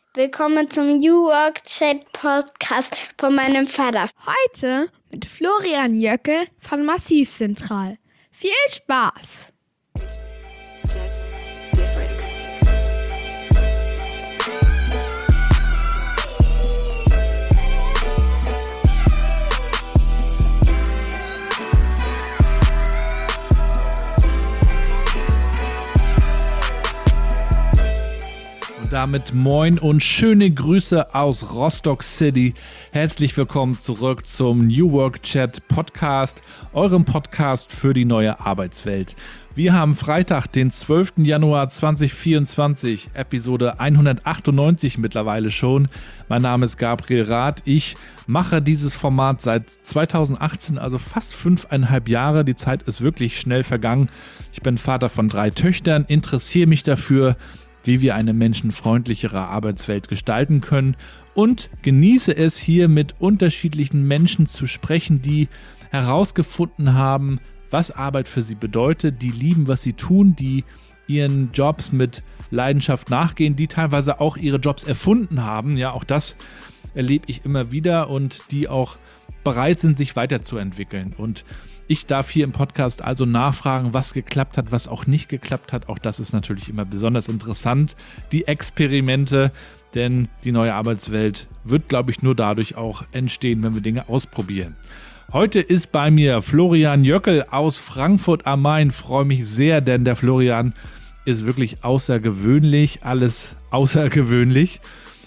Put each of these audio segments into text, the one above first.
Willkommen zum New Work Chat Podcast von meinem Vater. Heute mit Florian Jöckel von Massivzentral. Viel Spaß! Just different. Damit moin und schöne Grüße aus Rostock City. Herzlich willkommen zurück zum New Work Chat Podcast, eurem Podcast für die neue Arbeitswelt. Wir haben Freitag, den 12. Januar 2024, Episode 198 mittlerweile schon. Mein Name ist Gabriel Rath. Ich mache dieses Format seit 2018, also fast 5,5 Jahre. Die Zeit ist wirklich schnell vergangen. Ich bin Vater von 3 Töchtern, interessiere mich dafür, wie wir eine menschenfreundlichere Arbeitswelt gestalten können und genieße es hier mit unterschiedlichen Menschen zu sprechen, die herausgefunden haben, was Arbeit für sie bedeutet, die lieben, was sie tun, die ihren Jobs mit Leidenschaft nachgehen, die teilweise auch ihre Jobs erfunden haben. Ja, auch das erlebe ich immer wieder und die auch bereit sind, sich weiterzuentwickeln. Und ich darf hier im Podcast also nachfragen, was geklappt hat, was auch nicht geklappt hat. Auch das ist natürlich immer besonders interessant, die Experimente, denn die neue Arbeitswelt wird, glaube ich, nur dadurch auch entstehen, wenn wir Dinge ausprobieren. Heute ist bei mir Florian Jöckel aus Frankfurt am Main. Freue mich sehr, denn der Florian ist wirklich außergewöhnlich, alles außergewöhnlich.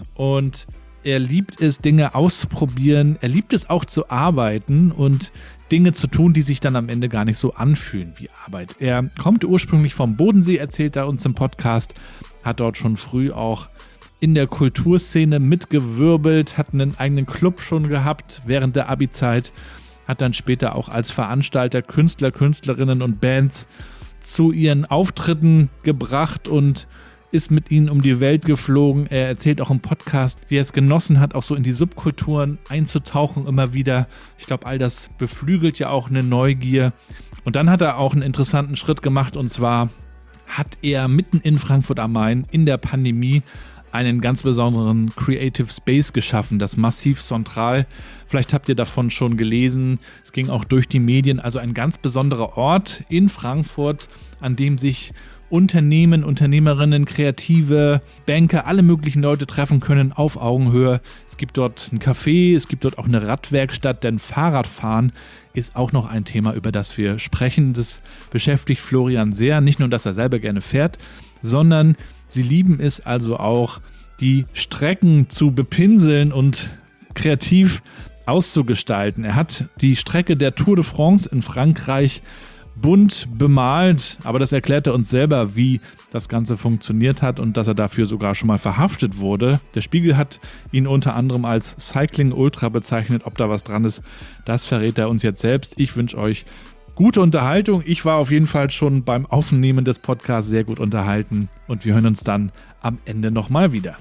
Und er liebt es, Dinge auszuprobieren. Er liebt es auch zu arbeiten und Dinge zu tun, die sich dann am Ende gar nicht so anfühlen wie Arbeit. Er kommt ursprünglich vom Bodensee, erzählt er uns im Podcast, hat dort schon früh auch in der Kulturszene mitgewirbelt, hat einen eigenen Club schon gehabt während der Abi-Zeit, hat dann später auch als Veranstalter Künstler, Künstlerinnen und Bands zu ihren Auftritten gebracht und ist mit ihnen um die Welt geflogen. Er erzählt auch im Podcast, wie er es genossen hat, auch so in die Subkulturen einzutauchen immer wieder. Ich glaube, all das beflügelt ja auch eine Neugier. Und dann hat er auch einen interessanten Schritt gemacht, und zwar hat er mitten in Frankfurt am Main in der Pandemie einen ganz besonderen Creative Space geschaffen, das Massivzentral. Vielleicht habt ihr davon schon gelesen. Es ging auch durch die Medien. Also ein ganz besonderer Ort in Frankfurt, an dem sich Unternehmen, Unternehmerinnen, Kreative, Banker, alle möglichen Leute treffen können auf Augenhöhe. Es gibt dort ein Café, es gibt dort auch eine Radwerkstatt, denn Fahrradfahren ist auch noch ein Thema, über das wir sprechen. Das beschäftigt Florian sehr. Nicht nur, dass er selber gerne fährt, sondern sie lieben es also auch, die Strecken zu bepinseln und kreativ auszugestalten. Er hat die Strecke der Tour de France in Frankreich bunt bemalt, aber das erklärt er uns selber, wie das Ganze funktioniert hat und dass er dafür sogar schon mal verhaftet wurde. Der Spiegel hat ihn unter anderem als Cycling Ultra bezeichnet. Ob da was dran ist, das verrät er uns jetzt selbst. Ich wünsche euch gute Unterhaltung. Ich war auf jeden Fall schon beim Aufnehmen des Podcasts sehr gut unterhalten und wir hören uns dann am Ende nochmal wieder.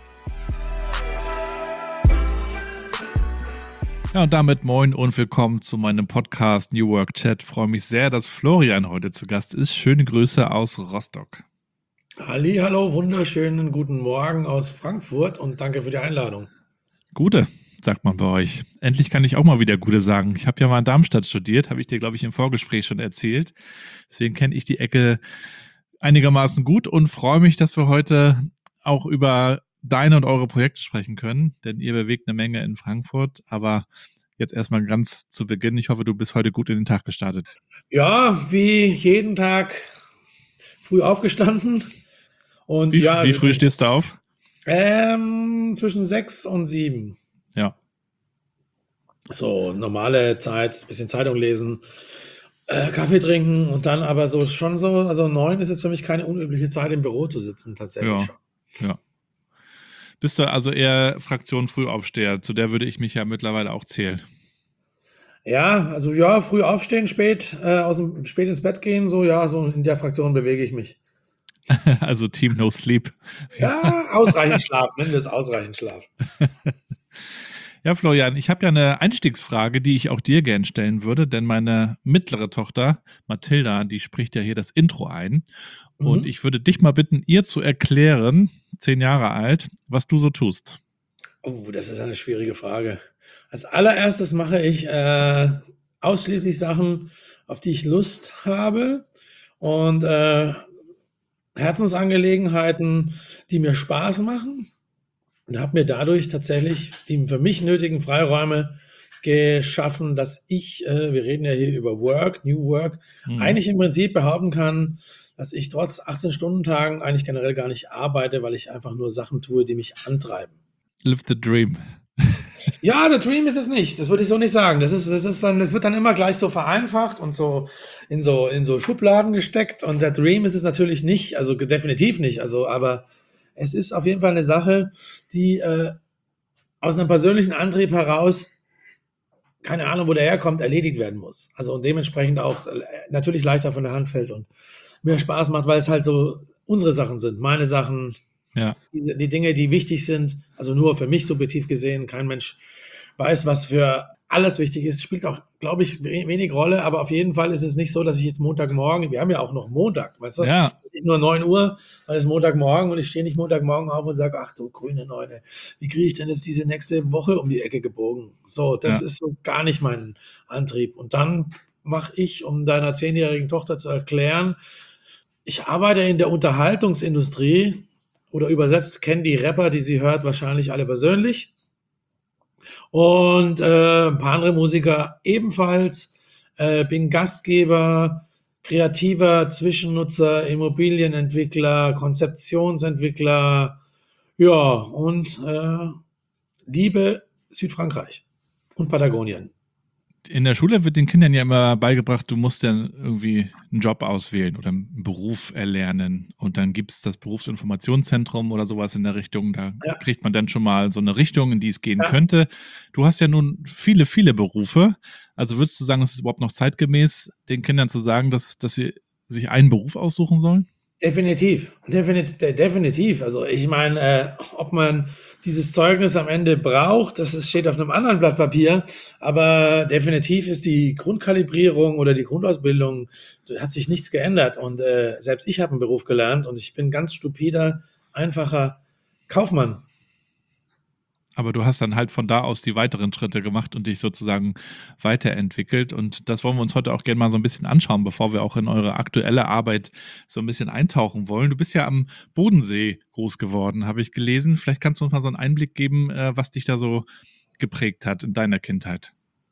Ja, und damit moin und willkommen zu meinem Podcast New Work Chat. Ich freue mich sehr, dass Florian heute zu Gast ist. Schöne Grüße aus Rostock. Hallo, wunderschönen guten Morgen aus Frankfurt und danke für die Einladung. Gute, sagt man bei euch. Endlich kann ich auch mal wieder Gute sagen. Ich habe ja mal in Darmstadt studiert, habe ich dir, glaube ich, im Vorgespräch schon erzählt. Deswegen kenne ich die Ecke einigermaßen gut und freue mich, dass wir heute auch über deine und eure Projekte sprechen können, denn ihr bewegt eine Menge in Frankfurt, aber jetzt erstmal ganz zu Beginn. Ich hoffe, du bist heute gut in den Tag gestartet. Ja, wie jeden Tag früh aufgestanden. Und Wie früh stehst du auf? Zwischen 6 und 7. Ja. So, normale Zeit, bisschen Zeitung lesen, Kaffee trinken und dann aber so schon so, also 9 ist jetzt für mich keine unübliche Zeit im Büro zu sitzen, tatsächlich. Ja. Bist du also eher Fraktion Frühaufsteher? Zu der würde ich mich ja mittlerweile auch zählen. Ja, also ja, früh aufstehen, spät ins Bett gehen, so in der Fraktion bewege ich mich. Also Team No Sleep. Ja, ausreichend Schlaf, nennen wir es ausreichend Schlaf. Ja, Florian, ich habe ja eine Einstiegsfrage, die ich auch dir gern stellen würde, denn meine mittlere Tochter, Mathilda, die spricht ja hier das Intro ein. Und ich würde dich mal bitten, ihr zu erklären, 10 Jahre alt, was du so tust. Oh, das ist eine schwierige Frage. Als allererstes mache ich ausschließlich Sachen, auf die ich Lust habe und Herzensangelegenheiten, die mir Spaß machen, und habe mir dadurch tatsächlich die für mich nötigen Freiräume geschaffen, dass ich, wir reden ja hier über Work, New Work, eigentlich im Prinzip behaupten kann, dass ich trotz 18-Stunden-Tagen eigentlich generell gar nicht arbeite, weil ich einfach nur Sachen tue, die mich antreiben. Live the dream. Ja, der Dream ist es nicht. Das würde ich so nicht sagen. Das wird dann immer gleich so vereinfacht und so in so Schubladen gesteckt. Und der Dream ist es natürlich nicht, also definitiv nicht. Also, aber es ist auf jeden Fall eine Sache, die aus einem persönlichen Antrieb heraus, keine Ahnung, wo der herkommt, erledigt werden muss. Also und dementsprechend auch natürlich leichter von der Hand fällt und mir Spaß macht, weil es halt so unsere Sachen sind, meine Sachen. Ja. Die Dinge, die wichtig sind, also nur für mich subjektiv gesehen, kein Mensch weiß, was für alles wichtig ist, spielt auch, glaube ich, wenig Rolle, aber auf jeden Fall ist es nicht so, dass ich jetzt Montagmorgen, wir haben ja auch noch Montag, weißt du, Ja. nicht nur 9 Uhr, dann ist Montagmorgen und ich stehe nicht Montagmorgen auf und sage, ach du grüne Neune, wie kriege ich denn jetzt diese nächste Woche um die Ecke gebogen? So, das ist so gar nicht mein Antrieb. Und dann mache ich, um deiner 10-jährigen Tochter zu erklären, ich arbeite in der Unterhaltungsindustrie, oder übersetzt kennen die Rapper, die sie hört, wahrscheinlich alle persönlich. Und ein paar andere Musiker ebenfalls. Bin Gastgeber, kreativer Zwischennutzer, Immobilienentwickler, Konzeptionsentwickler. Ja, und liebe Südfrankreich und Patagonien. In der Schule wird den Kindern ja immer beigebracht, du musst ja irgendwie einen Job auswählen oder einen Beruf erlernen. Und dann gibt es das Berufsinformationszentrum oder sowas in der Richtung. Da kriegt man dann schon mal so eine Richtung, in die es gehen könnte. Du hast ja nun viele, viele Berufe. Also würdest du sagen, es ist überhaupt noch zeitgemäß, den Kindern zu sagen, dass sie sich einen Beruf aussuchen sollen? Definitiv. Also ich meine, ob man dieses Zeugnis am Ende braucht, das steht auf einem anderen Blatt Papier, aber definitiv ist die Grundkalibrierung oder die Grundausbildung, hat sich nichts geändert und selbst ich habe einen Beruf gelernt und ich bin ganz stupider, einfacher Kaufmann. Aber du hast dann halt von da aus die weiteren Schritte gemacht und dich sozusagen weiterentwickelt. Und das wollen wir uns heute auch gerne mal so ein bisschen anschauen, bevor wir auch in eure aktuelle Arbeit so ein bisschen eintauchen wollen. Du bist ja am Bodensee groß geworden, habe ich gelesen. Vielleicht kannst du uns mal so einen Einblick geben, was dich da so geprägt hat in deiner Kindheit.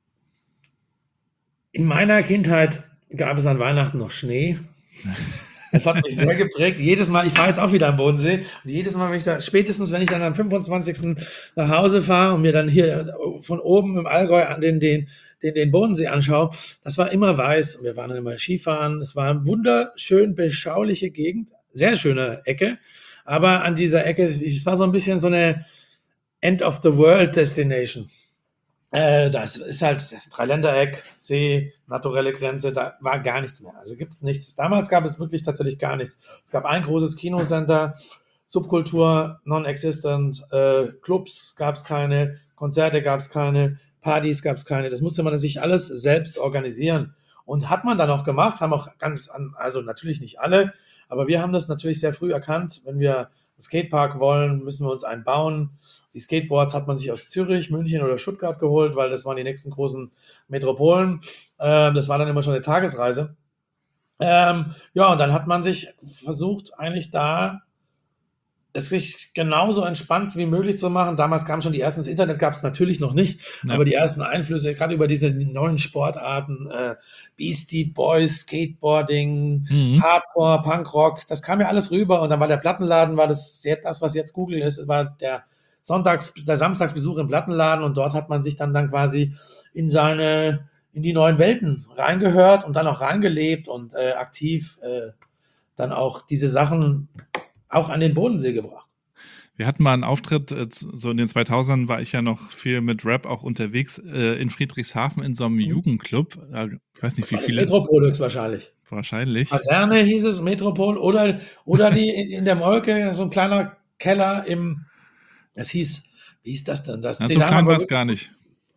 In meiner Kindheit gab es an Weihnachten noch Schnee. Es hat mich sehr geprägt. Jedes Mal, ich fahre jetzt auch wieder am Bodensee, und jedes Mal, spätestens wenn ich dann am 25. nach Hause fahre und mir dann hier von oben im Allgäu an den Bodensee anschaue, das war immer weiß. Und wir waren dann immer Skifahren. Es war eine wunderschön beschauliche Gegend, sehr schöne Ecke. Aber an dieser Ecke, es war so ein bisschen so eine End of the World Destination. Das ist halt Dreiländereck, See, naturelle Grenze, da war gar nichts mehr. Also gibt es nichts. Damals gab es wirklich tatsächlich gar nichts. Es gab ein großes Kinocenter, Subkultur, non-existent, Clubs gab es keine, Konzerte gab es keine, Partys gab es keine. Das musste man sich alles selbst organisieren. Und hat man dann auch gemacht, haben auch also natürlich nicht alle, aber wir haben das natürlich sehr früh erkannt. Wenn wir einen Skatepark wollen, müssen wir uns einen bauen. Die Skateboards hat man sich aus Zürich, München oder Stuttgart geholt, weil das waren die nächsten großen Metropolen. Das war dann immer schon eine Tagesreise. Ja, und dann hat man sich versucht, eigentlich da es sich genauso entspannt wie möglich zu machen. Damals kam schon die ersten, das Internet gab es natürlich noch nicht, aber die ersten Einflüsse, gerade über diese neuen Sportarten, Beastie Boys, Skateboarding, Hardcore, Punkrock, das kam ja alles rüber und dann war der Plattenladen, war das, was jetzt Google ist, war der Samstagsbesuch im Plattenladen und dort hat man sich dann quasi in die neuen Welten reingehört und dann auch reingelebt und aktiv dann auch diese Sachen auch an den Bodensee gebracht. Wir hatten mal einen Auftritt, so in den 2000ern war ich ja noch viel mit Rap auch unterwegs, in Friedrichshafen in so einem Jugendclub. Ich weiß nicht, wie viele. Metropol höchstwahrscheinlich. Wahrscheinlich. Kaserne hieß es, Metropol oder die in der Molke, so ein kleiner Keller im Das hieß, wie hieß das denn? So klein war es gar nicht.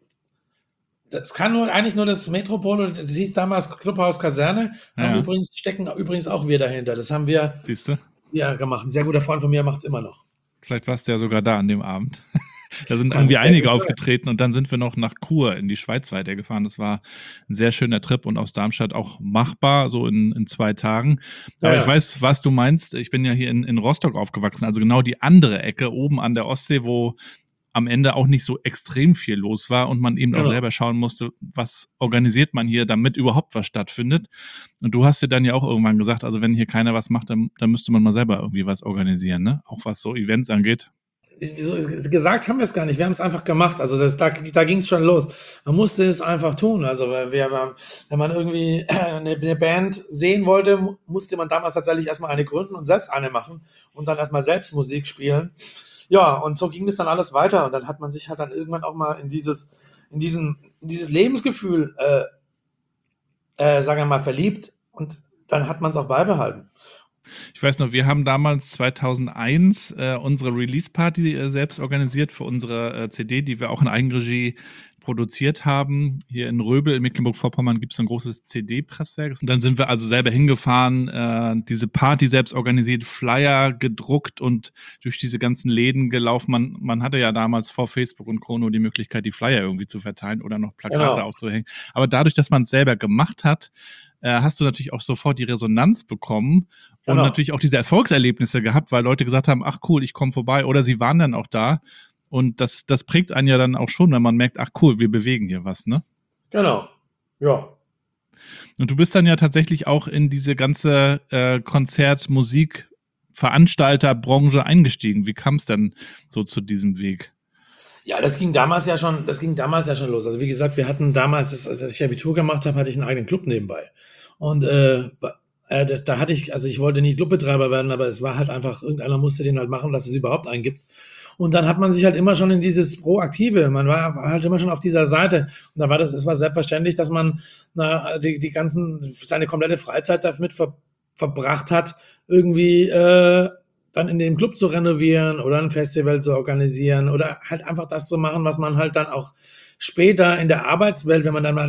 Das kann eigentlich nur das Metropol, das hieß damals Clubhaus Kaserne, stecken übrigens auch wir dahinter. Das haben wir Siehst du? Gemacht. Ein sehr guter Freund von mir macht es immer noch. Vielleicht warst du ja sogar da an dem Abend. Da sind irgendwie einige aufgetreten und dann sind wir noch nach Chur in die Schweiz weitergefahren. Das war ein sehr schöner Trip und aus Darmstadt auch machbar, so in 2 Tagen. Aber ich weiß, was du meinst. Ich bin ja hier in Rostock aufgewachsen, also genau die andere Ecke oben an der Ostsee, wo am Ende auch nicht so extrem viel los war und man eben auch selber schauen musste, was organisiert man hier, damit überhaupt was stattfindet. Und du hast dir dann ja auch irgendwann gesagt, also wenn hier keiner was macht, dann müsste man mal selber irgendwie was organisieren, ne? Auch was so Events angeht. Gesagt haben wir es gar nicht, wir haben es einfach gemacht, also da ging es schon los. Man musste es einfach tun, also wenn man irgendwie eine Band sehen wollte, musste man damals tatsächlich erstmal eine gründen und selbst eine machen und dann erstmal selbst Musik spielen. Ja, und so ging es dann alles weiter und dann hat man sich halt dann irgendwann auch mal in dieses Lebensgefühl, sagen wir mal, verliebt und dann hat man es auch beibehalten. Ich weiß noch, wir haben damals 2001 unsere Release-Party selbst organisiert für unsere CD, die wir auch in Eigenregie produziert haben. Hier in Röbel in Mecklenburg-Vorpommern gibt es ein großes CD-Presswerk. Und dann sind wir also selber hingefahren, diese Party selbst organisiert, Flyer gedruckt und durch diese ganzen Läden gelaufen. Man hatte ja damals vor Facebook und Chrono die Möglichkeit, die Flyer irgendwie zu verteilen oder noch Plakate aufzuhängen. Aber dadurch, dass man es selber gemacht hat, hast du natürlich auch sofort die Resonanz bekommen und natürlich auch diese Erfolgserlebnisse gehabt, weil Leute gesagt haben, ach cool, ich komme vorbei oder sie waren dann auch da. Und das prägt einen ja dann auch schon, wenn man merkt, ach cool, wir bewegen hier was, ne? Genau, ja. Und du bist dann ja tatsächlich auch in diese ganze Konzert-, Musik-, Veranstalterbranche eingestiegen. Wie kam es denn so zu diesem Weg? Ja, das ging damals ja schon los. Also wie gesagt, wir hatten damals, als ich Abitur gemacht habe, hatte ich einen eigenen Club nebenbei. Und da hatte ich, also ich wollte nie Clubbetreiber werden, aber es war halt einfach, irgendeiner musste den halt machen, dass es überhaupt einen gibt. Und dann hat man sich halt immer schon in dieses Proaktive, man war halt immer schon auf dieser Seite. Und da war es war selbstverständlich, dass man seine komplette Freizeit damit verbracht hat, irgendwie dann in dem Club zu renovieren oder ein Festival zu organisieren oder halt einfach das zu machen, was man halt dann auch später in der Arbeitswelt, wenn man dann mal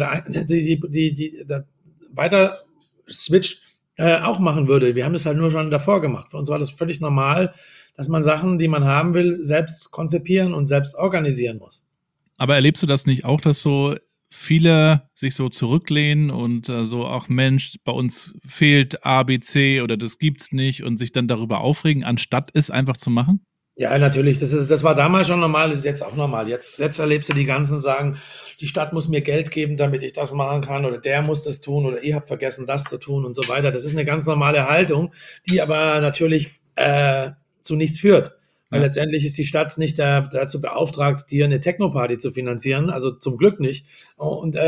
weiter switcht, auch machen würde. Wir haben das halt nur schon davor gemacht. Für uns war das völlig normal, dass man Sachen, die man haben will, selbst konzipieren und selbst organisieren muss. Aber erlebst du das nicht auch, dass so viele sich so zurücklehnen und so, ach Mensch, bei uns fehlt A, B, C oder das gibt's nicht und sich dann darüber aufregen, anstatt es einfach zu machen? Ja, natürlich. Das war damals schon normal, das ist jetzt auch normal. Jetzt erlebst du die ganzen sagen, die Stadt muss mir Geld geben, damit ich das machen kann oder der muss das tun oder ihr habt vergessen, das zu tun und so weiter. Das ist eine ganz normale Haltung, die aber natürlich zu nichts führt. Weil letztendlich ist die Stadt nicht dazu beauftragt, dir eine Techno-Party zu finanzieren, also zum Glück nicht. Und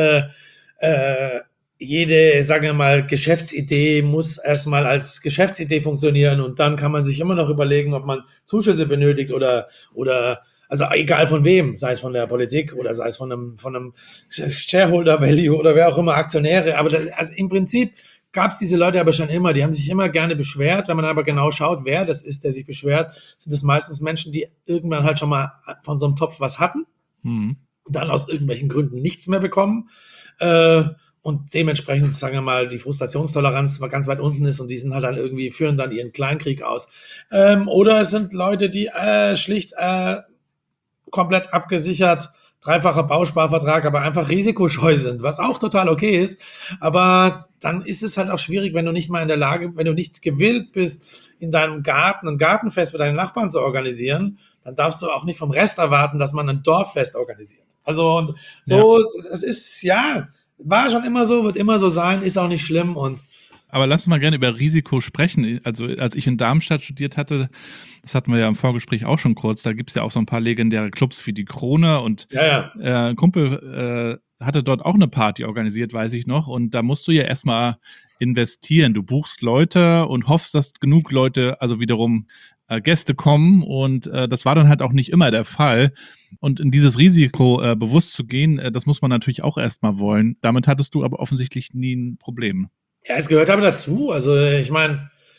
jede, sagen wir mal, Geschäftsidee muss erstmal als Geschäftsidee funktionieren und dann kann man sich immer noch überlegen, ob man Zuschüsse benötigt oder also egal von wem, sei es von der Politik oder sei es von einem Shareholder Value oder wer auch immer, Aktionäre. Aber also im Prinzip gab es diese Leute aber schon immer, die haben sich immer gerne beschwert. Wenn man aber genau schaut, wer das ist, der sich beschwert, sind es meistens Menschen, die irgendwann halt schon mal von so einem Topf was hatten, dann aus irgendwelchen Gründen nichts mehr bekommen und dementsprechend, sagen wir mal, die Frustrationstoleranz ganz weit unten ist und die sind halt dann irgendwie, führen dann ihren Kleinkrieg aus. Oder es sind Leute, die schlicht komplett abgesichert, dreifacher Bausparvertrag, aber einfach risikoscheu sind, was auch total okay ist. Aber dann ist es halt auch schwierig, wenn du nicht mal in der Lage, wenn du nicht gewillt bist, in deinem Garten ein Gartenfest für deine Nachbarn zu organisieren, dann darfst du auch nicht vom Rest erwarten, dass man ein Dorffest organisiert. Also und so, es ist, war schon immer so, wird immer so sein, ist auch nicht schlimm und aber lass uns mal gerne über Risiko sprechen. Also als ich in Darmstadt studiert hatte, das hatten wir ja im Vorgespräch auch schon kurz, da gibt es ja auch so ein paar legendäre Clubs wie die Krone und ein Kumpel hatte dort auch eine Party organisiert, weiß ich noch, und da musst du ja erstmal investieren. Du buchst Leute und hoffst, dass genug Leute, also wiederum Gäste kommen und das war dann halt auch nicht immer der Fall. Und in dieses Risiko bewusst zu gehen, das muss man natürlich auch erstmal wollen. Damit hattest du aber offensichtlich nie ein Problem. Ja, es gehört aber dazu. Also ich meine,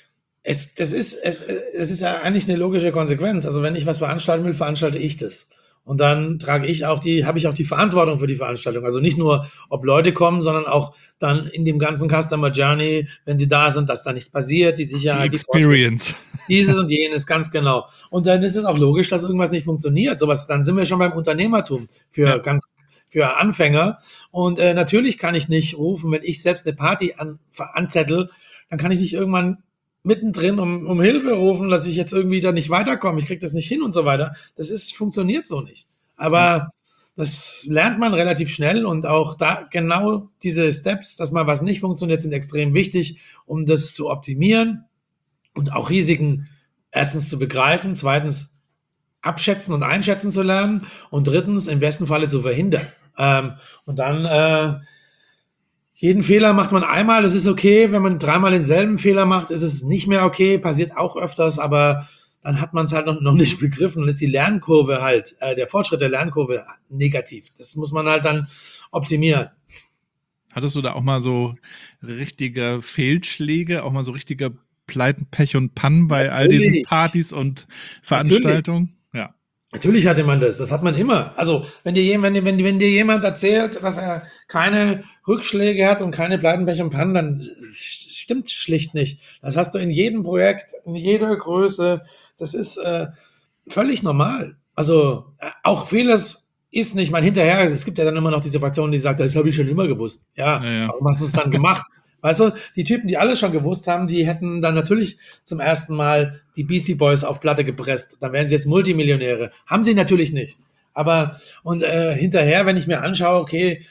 Es ist ja eigentlich eine logische Konsequenz. Also wenn ich was veranstalten will, veranstalte ich das. Und dann habe ich auch die Verantwortung für die Veranstaltung. Also nicht nur, ob Leute kommen, sondern auch dann in dem ganzen Customer Journey, wenn sie da sind, dass da nichts passiert, die Sicherheit, Die Experience. dieses und jenes, ganz genau. Und dann ist es auch logisch, dass irgendwas nicht funktioniert. Dann sind wir schon beim Unternehmertum für Anfänger. Und natürlich kann ich nicht rufen, wenn ich selbst eine Party anzettel, dann kann ich nicht irgendwann mittendrin um Hilfe rufen, dass ich jetzt irgendwie da nicht weiterkomme. Ich kriege das nicht hin und so weiter. Funktioniert so nicht. Aber das lernt man relativ schnell und auch da genau diese Steps, dass mal was nicht funktioniert, sind extrem wichtig, um das zu optimieren und auch Risiken erstens zu begreifen, zweitens abschätzen und einschätzen zu lernen und drittens im besten Falle zu verhindern. Und dann jeden Fehler macht man einmal, das ist okay. Wenn man dreimal denselben Fehler macht, ist es nicht mehr okay. Passiert auch öfters, aber dann hat man es halt noch nicht begriffen. Dann ist die Lernkurve halt, der Fortschritt der Lernkurve negativ. Das muss man halt dann optimieren. Hattest du da auch mal so richtige Fehlschläge, auch mal so richtige Pleiten, Pech und Pannen bei all diesen Partys und Veranstaltungen? Ja. Natürlich hatte man das. Das hat man immer. Also, wenn dir jemand erzählt, dass er keine Rückschläge hat und keine Pleiten, Pech und Pannen, dann stimmt schlicht nicht. Das hast du in jedem Projekt, in jeder Größe. Das ist völlig normal. Also, auch vieles ist nicht, hinterher, es gibt ja dann immer noch diese Fraktion, die sagt, das habe ich schon immer gewusst. Ja. Warum hast du es dann gemacht? Weißt du, die Typen, die alles schon gewusst haben, die hätten dann natürlich zum ersten Mal die Beastie Boys auf Platte gepresst. Dann wären sie jetzt Multimillionäre. Haben sie natürlich nicht. Aber, hinterher, wenn ich mir anschaue, okay,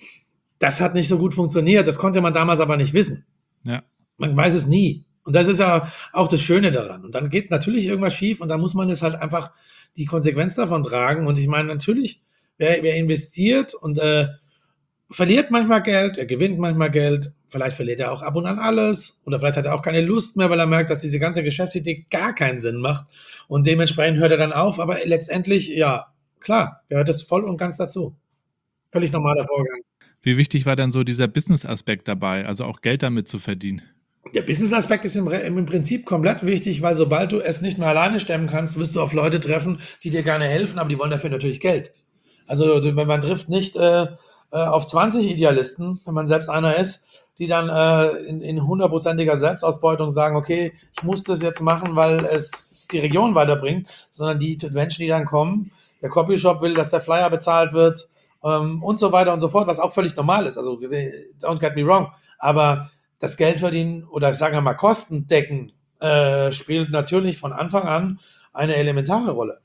das hat nicht so gut funktioniert, das konnte man damals aber nicht wissen. Ja. Man weiß es nie. Und das ist ja auch das Schöne daran. Und dann geht natürlich irgendwas schief und dann muss man es halt einfach die Konsequenz davon tragen. Und ich meine, natürlich, wer investiert und verliert manchmal Geld, er gewinnt manchmal Geld, vielleicht verliert er auch ab und an alles oder vielleicht hat er auch keine Lust mehr, weil er merkt, dass diese ganze Geschäftsidee gar keinen Sinn macht und dementsprechend hört er dann auf, aber letztendlich, ja, klar, gehört das voll und ganz dazu. Völlig normaler Vorgang. Wie wichtig war dann so dieser Business-Aspekt dabei, also auch Geld damit zu verdienen? Der Business-Aspekt ist im Prinzip komplett wichtig, weil sobald du es nicht mehr alleine stemmen kannst, wirst du auf Leute treffen, die dir gerne helfen, aber die wollen dafür natürlich Geld. Also man trifft nicht auf 20 Idealisten, wenn man selbst einer ist, die dann in 100%iger Selbstausbeutung sagen, okay, ich muss das jetzt machen, weil es die Region weiterbringt, sondern die Menschen, die dann kommen, der Copyshop will, dass der Flyer bezahlt wird und so weiter und so fort, was auch völlig normal ist. Also don't get me wrong, aber das Geld verdienen oder sagen wir mal Kosten decken spielt natürlich von Anfang an eine elementare Rolle.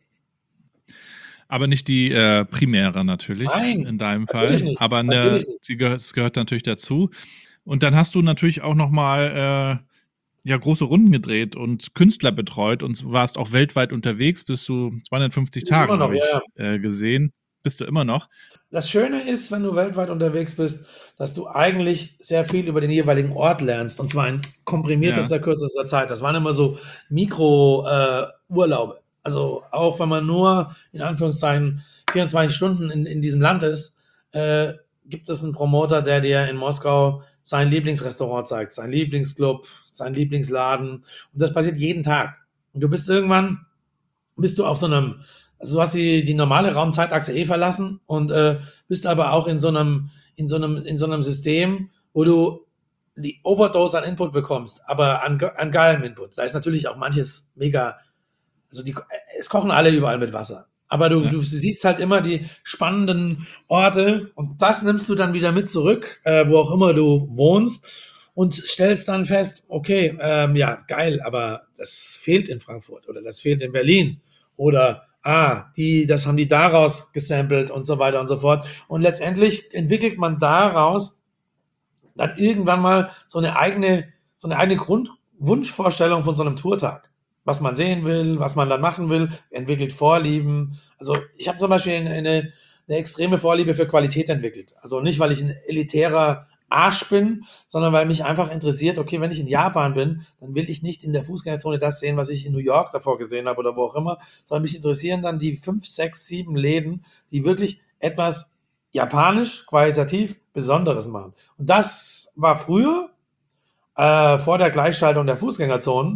Aber nicht die primäre natürlich. Nein, in deinem Fall. nicht, Aber es gehört natürlich dazu. Und dann hast du natürlich auch nochmal große Runden gedreht und Künstler betreut und warst auch weltweit unterwegs, bis zu 250 Tagen, habe ich gesehen. Bist du immer noch. Das Schöne ist, wenn du weltweit unterwegs bist, dass du eigentlich sehr viel über den jeweiligen Ort lernst. Und zwar in komprimiertester, kürzester Zeit. Das waren immer so Mikro-Urlaube. Also auch wenn man nur, in Anführungszeichen, 24 Stunden in diesem Land ist, gibt es einen Promoter, der dir in Moskau sein Lieblingsrestaurant zeigt, sein Lieblingsclub, sein Lieblingsladen. Und das passiert jeden Tag. Und du bist auf so einem, also du hast die normale Raumzeitachse verlassen und bist aber auch in so einem System, wo du die Overdose an Input bekommst, aber an geilem Input. Da ist natürlich auch manches mega. Also es kochen alle überall mit Wasser. Aber du siehst halt immer die spannenden Orte und das nimmst du dann wieder mit zurück, wo auch immer du wohnst und stellst dann fest, okay, geil, aber das fehlt in Frankfurt oder das fehlt in Berlin oder das haben die daraus gesampelt und so weiter und so fort. Und letztendlich entwickelt man daraus dann irgendwann mal so eine eigene Grundwunschvorstellung von so einem Tourtag. Was man sehen will, was man dann machen will, entwickelt Vorlieben. Also ich habe zum Beispiel eine extreme Vorliebe für Qualität entwickelt. Also nicht, weil ich ein elitärer Arsch bin, sondern weil mich einfach interessiert, okay, wenn ich in Japan bin, dann will ich nicht in der Fußgängerzone das sehen, was ich in New York davor gesehen habe oder wo auch immer, sondern mich interessieren dann die 5, 6, 7 Läden, die wirklich etwas japanisch, qualitativ Besonderes machen. Und das war früher, vor der Gleichschaltung der Fußgängerzonen,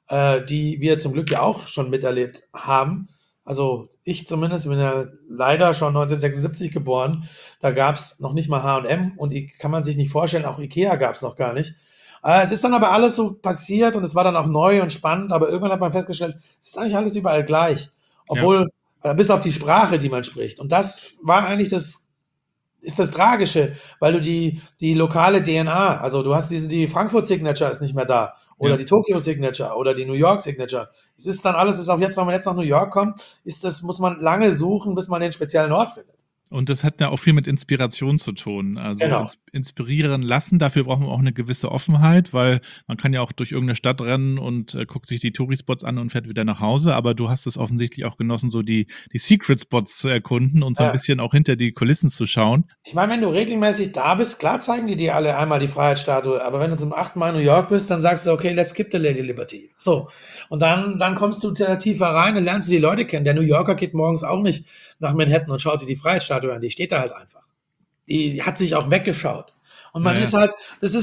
die wir zum Glück ja auch schon miterlebt haben. Also ich zumindest bin ja leider schon 1976 geboren. Da gab es noch nicht mal H&M und kann man sich nicht vorstellen, auch Ikea gab es noch gar nicht. Es ist dann aber alles so passiert und es war dann auch neu und spannend, aber irgendwann hat man festgestellt, es ist eigentlich alles überall gleich. Obwohl, bis auf die Sprache, die man spricht. Und das war eigentlich ist das Tragische, weil du die lokale DNA, also du hast die Frankfurt Signature ist nicht mehr da oder die Tokyo Signature oder die New York Signature. Es ist dann alles, ist auch jetzt, wenn man jetzt nach New York kommt, muss man lange suchen, bis man den speziellen Ort findet. Und das hat ja auch viel mit Inspiration zu tun. Also inspirieren lassen, dafür braucht man auch eine gewisse Offenheit, weil man kann ja auch durch irgendeine Stadt rennen und guckt sich die Touri-Spots an und fährt wieder nach Hause. Aber du hast es offensichtlich auch genossen, so die Secret-Spots zu erkunden und so ein bisschen auch hinter die Kulissen zu schauen. Ich meine, wenn du regelmäßig da bist, klar zeigen die dir alle einmal die Freiheitsstatue. Aber wenn du zum 8. Mal in New York bist, dann sagst du, okay, let's skip the Lady Liberty. So. Und dann kommst du tiefer rein und lernst du die Leute kennen. Der New Yorker geht morgens auch nicht nach Manhattan und schaut sich die Freiheitsstatue an, die steht da halt einfach. Die hat sich auch weggeschaut. Und man ist halt,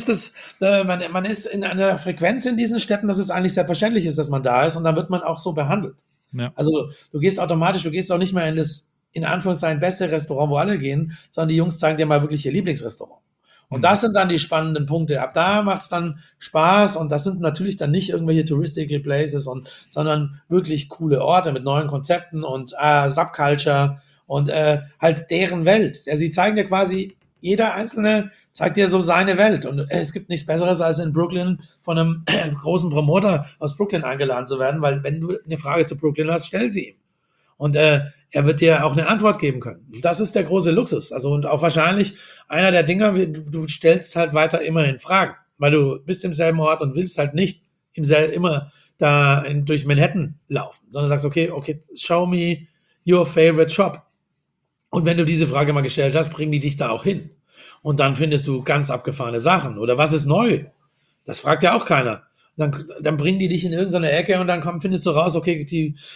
man ist in einer Frequenz in diesen Städten, dass es eigentlich selbstverständlich ist, dass man da ist und dann wird man auch so behandelt. Ja. Also du gehst auch nicht mehr in das, in Anführungszeichen, beste Restaurant, wo alle gehen, sondern die Jungs zeigen dir mal wirklich ihr Lieblingsrestaurant. Und das sind dann die spannenden Punkte. Ab da macht es dann Spaß und das sind natürlich dann nicht irgendwelche touristical places, sondern wirklich coole Orte mit neuen Konzepten und Subculture und halt deren Welt. Sie zeigen dir quasi, jeder Einzelne zeigt dir so seine Welt und es gibt nichts Besseres, als in Brooklyn von einem großen Promoter aus Brooklyn eingeladen zu werden, weil wenn du eine Frage zu Brooklyn hast, stell sie ihm. Und er wird dir auch eine Antwort geben können. Das ist der große Luxus. Also und auch wahrscheinlich einer der Dinger, du stellst halt weiter immerhin Fragen, weil du bist im selben Ort und willst halt nicht immer da durch Manhattan laufen, sondern sagst, okay, show me your favorite shop. Und wenn du diese Frage mal gestellt hast, bringen die dich da auch hin. Und dann findest du ganz abgefahrene Sachen. Oder was ist neu? Das fragt ja auch keiner. Dann bringen die dich in irgendeine Ecke und dann findest du raus, okay,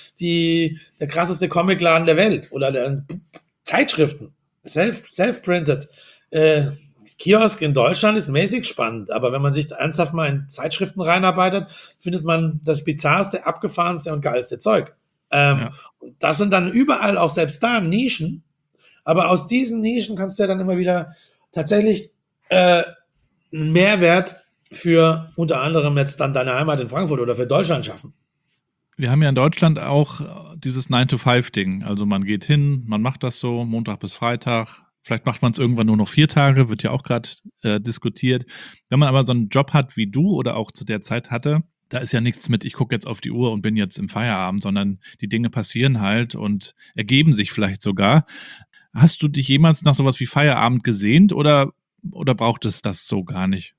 der krasseste Comicladen der Welt oder Zeitschriften, self-printed. Kiosk in Deutschland ist mäßig spannend, aber wenn man sich ernsthaft mal in Zeitschriften reinarbeitet, findet man das bizarrste, abgefahrenste und geilste Zeug. Und das sind dann überall auch selbst da Nischen, aber aus diesen Nischen kannst du ja dann immer wieder tatsächlich einen Mehrwert für unter anderem jetzt dann deine Heimat in Frankfurt oder für Deutschland schaffen. Wir haben ja in Deutschland auch dieses 9-to-5-Ding. Also man geht hin, man macht das so, Montag bis Freitag. Vielleicht macht man es irgendwann nur noch 4 Tage, wird ja auch gerade diskutiert. Wenn man aber so einen Job hat wie du oder auch zu der Zeit hatte, da ist ja nichts mit, ich gucke jetzt auf die Uhr und bin jetzt im Feierabend, sondern die Dinge passieren halt und ergeben sich vielleicht sogar. Hast du dich jemals nach sowas wie Feierabend gesehnt oder braucht es das so gar nicht?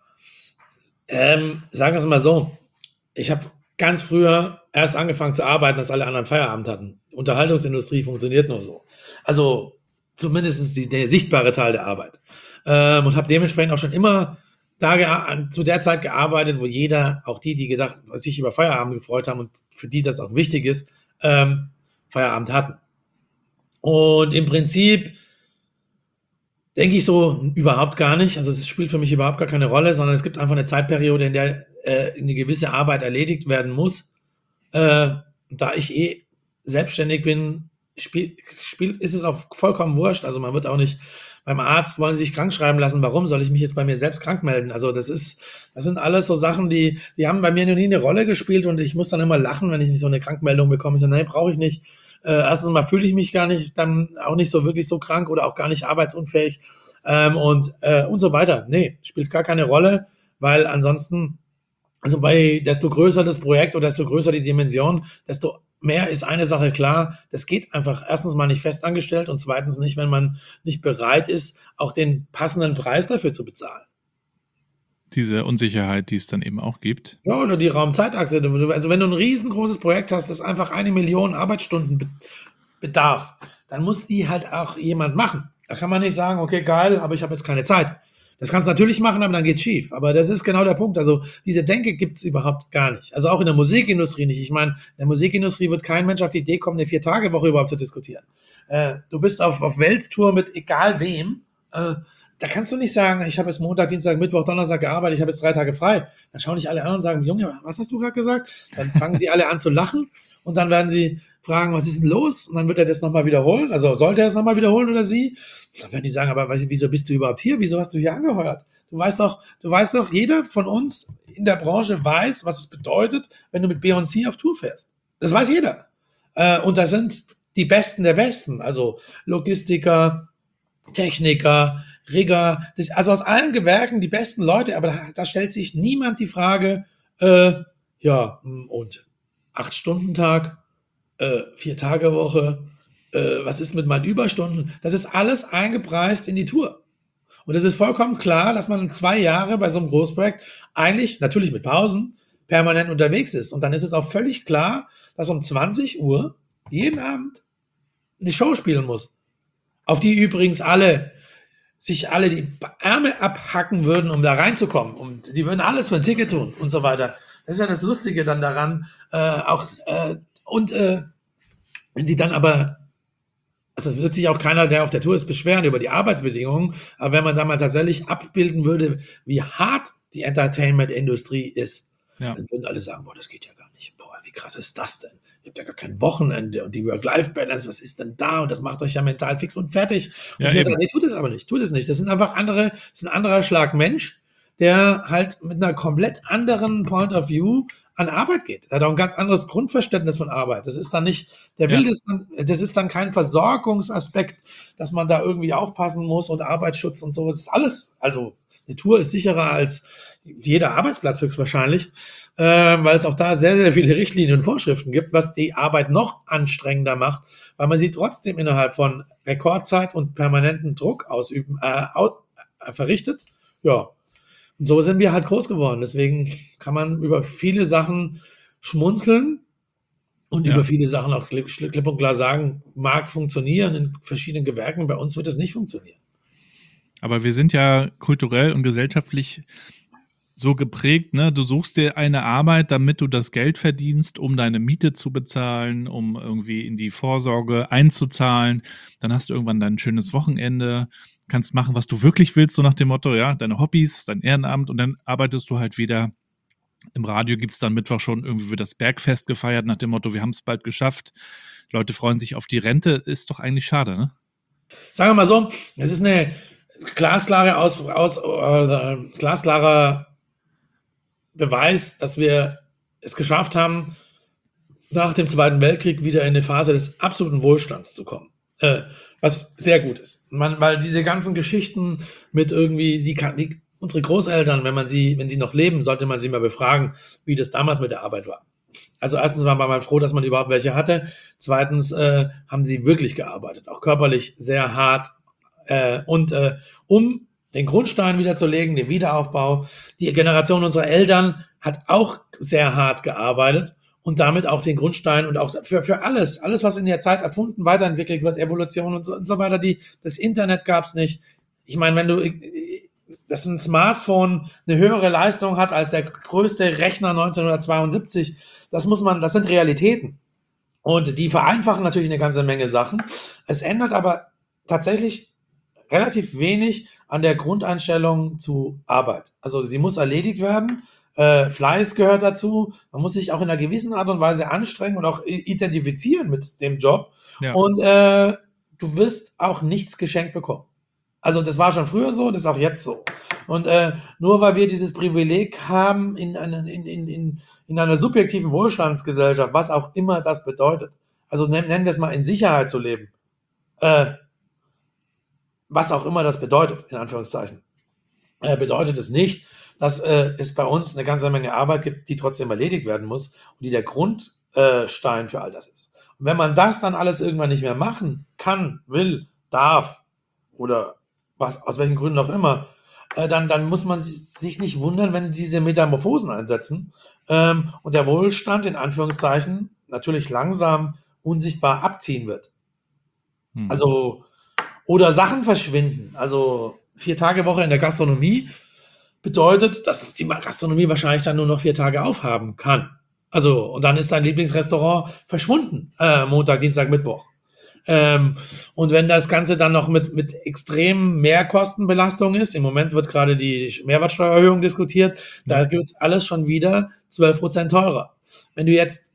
Sagen wir es mal so, ich habe ganz früher erst angefangen zu arbeiten, als alle anderen Feierabend hatten. Unterhaltungsindustrie funktioniert nur so. Also zumindest der sichtbare Teil der Arbeit. Und habe dementsprechend auch schon immer zu der Zeit gearbeitet, wo jeder, auch die sich über Feierabend gefreut haben und für die das auch wichtig ist, Feierabend hatten. Und im Prinzip denke ich so überhaupt gar nicht. Also es spielt für mich überhaupt gar keine Rolle, sondern es gibt einfach eine Zeitperiode, in der eine gewisse Arbeit erledigt werden muss. Da ich selbstständig bin, ist es auch vollkommen wurscht. Also man wird auch nicht, beim Arzt wollen sie sich krank schreiben lassen. Warum soll ich mich jetzt bei mir selbst krank melden? Also das sind alles so Sachen, die haben bei mir noch nie eine Rolle gespielt und ich muss dann immer lachen, wenn ich nicht so eine Krankmeldung bekomme. Ich sage, nein, brauche ich nicht. Erstens mal fühle ich mich gar nicht, dann auch nicht so wirklich so krank oder auch gar nicht arbeitsunfähig und so weiter. Nee, spielt gar keine Rolle, weil ansonsten, also desto größer das Projekt oder desto größer die Dimension, desto mehr ist eine Sache klar, das geht einfach erstens mal nicht festangestellt und zweitens nicht, wenn man nicht bereit ist, auch den passenden Preis dafür zu bezahlen. Diese Unsicherheit, die es dann eben auch gibt. Ja, oder die Raumzeitachse. Also wenn du ein riesengroßes Projekt hast, das einfach 1 Million Arbeitsstunden bedarf, dann muss die halt auch jemand machen. Da kann man nicht sagen, okay, geil, aber ich habe jetzt keine Zeit. Das kannst du natürlich machen, aber dann geht's schief. Aber das ist genau der Punkt. Also diese Denke gibt's überhaupt gar nicht. Also auch in der Musikindustrie nicht. Ich meine, in der Musikindustrie wird kein Mensch auf die Idee kommen, eine 4-Tage-Woche überhaupt zu diskutieren. Du bist auf Welttour mit egal wem. da kannst du nicht sagen, ich habe jetzt Montag, Dienstag, Mittwoch, Donnerstag gearbeitet, ich habe jetzt 3 Tage frei. Dann schauen dich alle an und sagen, Junge, was hast du gerade gesagt? Dann fangen sie alle an zu lachen und dann werden sie fragen, was ist denn los? Und dann wird er das nochmal wiederholen. Also sollte er es nochmal wiederholen oder sie? Dann werden die sagen, aber wieso bist du überhaupt hier? Wieso hast du hier angeheuert? Du weißt doch, jeder von uns in der Branche weiß, was es bedeutet, wenn du mit B&C auf Tour fährst. Das weiß jeder. Und da sind die Besten der Besten, also Logistiker, Techniker, Rigger, also aus allen Gewerken die besten Leute, aber da stellt sich niemand die Frage, und 8-Stunden-Tag, 4-Tage-Woche, was ist mit meinen Überstunden? Das ist alles eingepreist in die Tour. Und es ist vollkommen klar, dass man 2 Jahre bei so einem Großprojekt eigentlich, natürlich mit Pausen, permanent unterwegs ist. Und dann ist es auch völlig klar, dass um 20 Uhr jeden Abend eine Show spielen muss, auf die übrigens sich alle die Ärmel abhacken würden, um da reinzukommen. Und die würden alles für ein Ticket tun und so weiter. Das ist ja das Lustige dann daran. Wenn sie dann aber, also es wird sich auch keiner, der auf der Tour ist, beschweren über die Arbeitsbedingungen, aber wenn man da mal tatsächlich abbilden würde, wie hart die Entertainment-Industrie ist, dann würden alle sagen, boah, das geht ja gar nicht. Boah, wie krass ist das denn? Ihr habt ja gar kein Wochenende und die Work-Life-Balance, was ist denn da? Und das macht euch ja mental fix und fertig. Und nee, tut es aber nicht, tut es nicht. Das sind einfach das ist ein anderer Schlag Mensch, der halt mit einer komplett anderen Point of View an Arbeit geht. Er hat auch ein ganz anderes Grundverständnis von Arbeit. Das ist dann nicht, das ist dann kein Versorgungsaspekt, dass man da irgendwie aufpassen muss und Arbeitsschutz und so. Das ist alles, also eine Tour ist sicherer als jeder Arbeitsplatz höchstwahrscheinlich, weil es auch da sehr, sehr viele Richtlinien und Vorschriften gibt, was die Arbeit noch anstrengender macht, weil man sie trotzdem innerhalb von Rekordzeit und permanentem Druck verrichtet. Ja, und so sind wir halt groß geworden. Deswegen kann man über viele Sachen schmunzeln und über viele Sachen auch klipp und klar sagen, mag funktionieren in verschiedenen Gewerken, bei uns wird es nicht funktionieren. Aber wir sind ja kulturell und gesellschaftlich so geprägt, ne? Du suchst dir eine Arbeit, damit du das Geld verdienst, um deine Miete zu bezahlen, um irgendwie in die Vorsorge einzuzahlen. Dann hast du irgendwann dein schönes Wochenende, kannst machen, was du wirklich willst, so nach dem Motto, ja, deine Hobbys, dein Ehrenamt, und dann arbeitest du halt wieder. Im Radio gibt es dann Mittwoch schon irgendwie wird das Bergfest gefeiert, nach dem Motto, wir haben es bald geschafft. Leute freuen sich auf die Rente, ist doch eigentlich schade, ne? Sagen wir mal so, es ist eine glasklarer Beweis, dass wir es geschafft haben, nach dem Zweiten Weltkrieg wieder in eine Phase des absoluten Wohlstands zu kommen. Was sehr gut ist. Weil diese ganzen Geschichten mit irgendwie, unsere Großeltern, wenn sie noch leben, sollte man sie mal befragen, wie das damals mit der Arbeit war. Also erstens war man mal froh, dass man überhaupt welche hatte. Zweitens haben sie wirklich gearbeitet, auch körperlich sehr hart. Um den Grundstein wieder zu legen, den Wiederaufbau. Die Generation unserer Eltern hat auch sehr hart gearbeitet und damit auch den Grundstein und auch für alles, was in der Zeit erfunden, weiterentwickelt wird, Evolution und so weiter. Das Internet gab es nicht. Ich meine, dass ein Smartphone eine höhere Leistung hat als der größte Rechner 1972, das sind Realitäten. Und die vereinfachen natürlich eine ganze Menge Sachen. Es ändert aber tatsächlich relativ wenig an der Grundeinstellung zu Arbeit. Also sie muss erledigt werden, Fleiß gehört dazu, man muss sich auch in einer gewissen Art und Weise anstrengen und auch identifizieren mit dem Job. Ja. Und du wirst auch nichts geschenkt bekommen. Also das war schon früher so, das ist auch jetzt so. Und nur weil wir dieses Privileg haben in einer subjektiven Wohlstandsgesellschaft, was auch immer das bedeutet, also nennen wir es mal in Sicherheit zu leben, was auch immer das bedeutet, in Anführungszeichen, bedeutet es nicht, dass es bei uns eine ganze Menge Arbeit gibt, die trotzdem erledigt werden muss und die der Grundstein für all das ist. Und wenn man das dann alles irgendwann nicht mehr machen kann, will, darf oder aus welchen Gründen auch immer, dann muss man sich nicht wundern, wenn diese Metamorphosen einsetzen und der Wohlstand in Anführungszeichen natürlich langsam unsichtbar abziehen wird. Also oder Sachen verschwinden. Also 4-Tage-Woche in der Gastronomie bedeutet, dass die Gastronomie wahrscheinlich dann nur noch 4 Tage aufhaben kann. Also, und dann ist dein Lieblingsrestaurant verschwunden. Montag, Dienstag, Mittwoch. Und wenn das Ganze dann noch mit extremen Mehrkostenbelastung ist, im Moment wird gerade die Mehrwertsteuererhöhung diskutiert, da wird alles schon wieder 12% teurer. Wenn du jetzt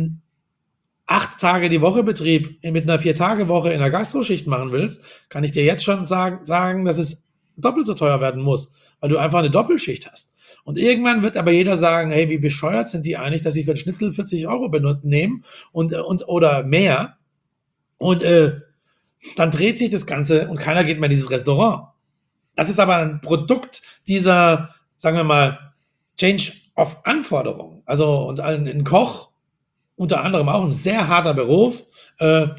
8 Tage die Woche Betrieb mit einer 4-Tage-Woche in der Gastroschicht machen willst, kann ich dir jetzt schon sagen, dass es doppelt so teuer werden muss, weil du einfach eine Doppelschicht hast. Und irgendwann wird aber jeder sagen, hey, wie bescheuert sind die eigentlich, dass sie für den Schnitzel 40 € nehmen und oder mehr. Und dann dreht sich das Ganze und keiner geht mehr in dieses Restaurant. Das ist aber ein Produkt dieser, sagen wir mal, Change of Anforderungen. Also und ein Koch, unter anderem auch ein sehr harter Beruf, der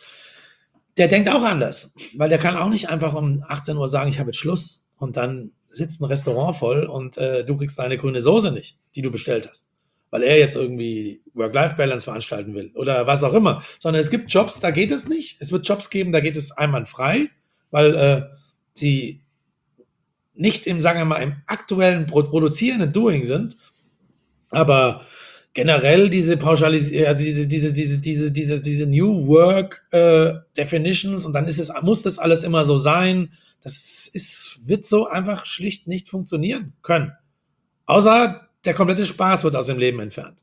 denkt auch anders, weil der kann auch nicht einfach um 18 Uhr sagen, ich habe jetzt Schluss und dann sitzt ein Restaurant voll und du kriegst deine grüne Soße nicht, die du bestellt hast, weil er jetzt irgendwie Work-Life-Balance veranstalten will oder was auch immer, sondern es gibt Jobs, da geht es nicht. Es wird Jobs geben, da geht es einwandfrei, weil sie nicht sagen wir mal, im aktuellen produzierenden Doing sind, aber generell diese Pauschalisierung, also diese New Work Definitions und dann muss das alles immer so sein. Wird so einfach schlicht nicht funktionieren können. Außer der komplette Spaß wird aus dem Leben entfernt.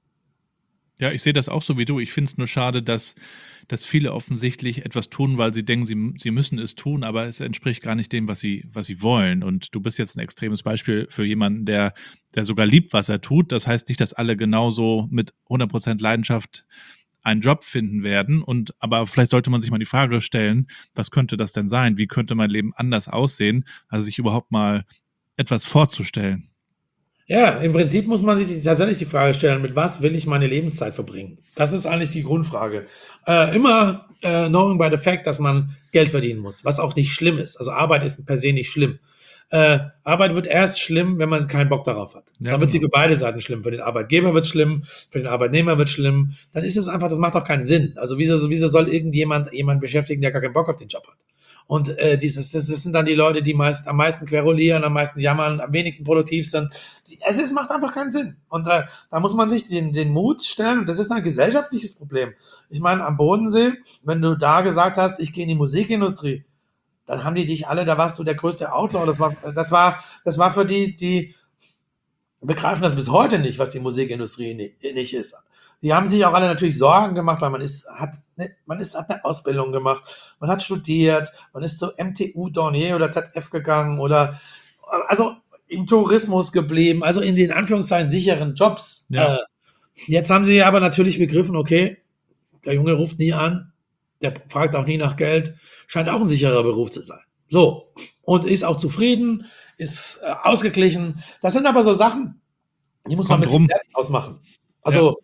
Ja, ich sehe das auch so wie du. Ich finde es nur schade, dass viele offensichtlich etwas tun, weil sie denken, sie müssen es tun, aber es entspricht gar nicht dem, was sie wollen. Und du bist jetzt ein extremes Beispiel für jemanden, der sogar liebt, was er tut. Das heißt nicht, dass alle genauso mit 100% Leidenschaft einen Job finden werden. Aber vielleicht sollte man sich mal die Frage stellen, was könnte das denn sein? Wie könnte mein Leben anders aussehen, also sich überhaupt mal etwas vorzustellen? Ja, im Prinzip muss man sich tatsächlich die Frage stellen, mit was will ich meine Lebenszeit verbringen? Das ist eigentlich die Grundfrage. Immer knowing by the fact, dass man Geld verdienen muss, was auch nicht schlimm ist. Also Arbeit ist per se nicht schlimm. Arbeit wird erst schlimm, wenn man keinen Bock darauf hat. Ja, dann wird sie für beide Seiten schlimm. Für den Arbeitgeber wird schlimm, für den Arbeitnehmer wird schlimm. Dann ist es einfach, das macht auch keinen Sinn. Also wieso soll jemand beschäftigen, der gar keinen Bock auf den Job hat? Und das sind dann die Leute, die am meisten querulieren, am meisten jammern, am wenigsten produktiv sind. Es macht einfach keinen Sinn. Und da muss man sich den Mut stellen. Und das ist ein gesellschaftliches Problem. Ich meine, am Bodensee, wenn du da gesagt hast, ich gehe in die Musikindustrie, dann haben die dich alle, da warst du der größte Autor. Das war für die begreifen das bis heute nicht, was die Musikindustrie nicht ist. Die haben sich auch alle natürlich Sorgen gemacht, weil man hat eine Ausbildung gemacht, man hat studiert, man ist zur MTU Dornier oder ZF gegangen oder also im Tourismus geblieben, also in den Anführungszeichen sicheren Jobs. Ja. Jetzt haben sie aber natürlich begriffen, okay, der Junge ruft nie an, der fragt auch nie nach Geld, scheint auch ein sicherer Beruf zu sein. So, und ist auch zufrieden, ist ausgeglichen. Das sind aber so Sachen, die muss man mit sich selbst ausmachen. Also,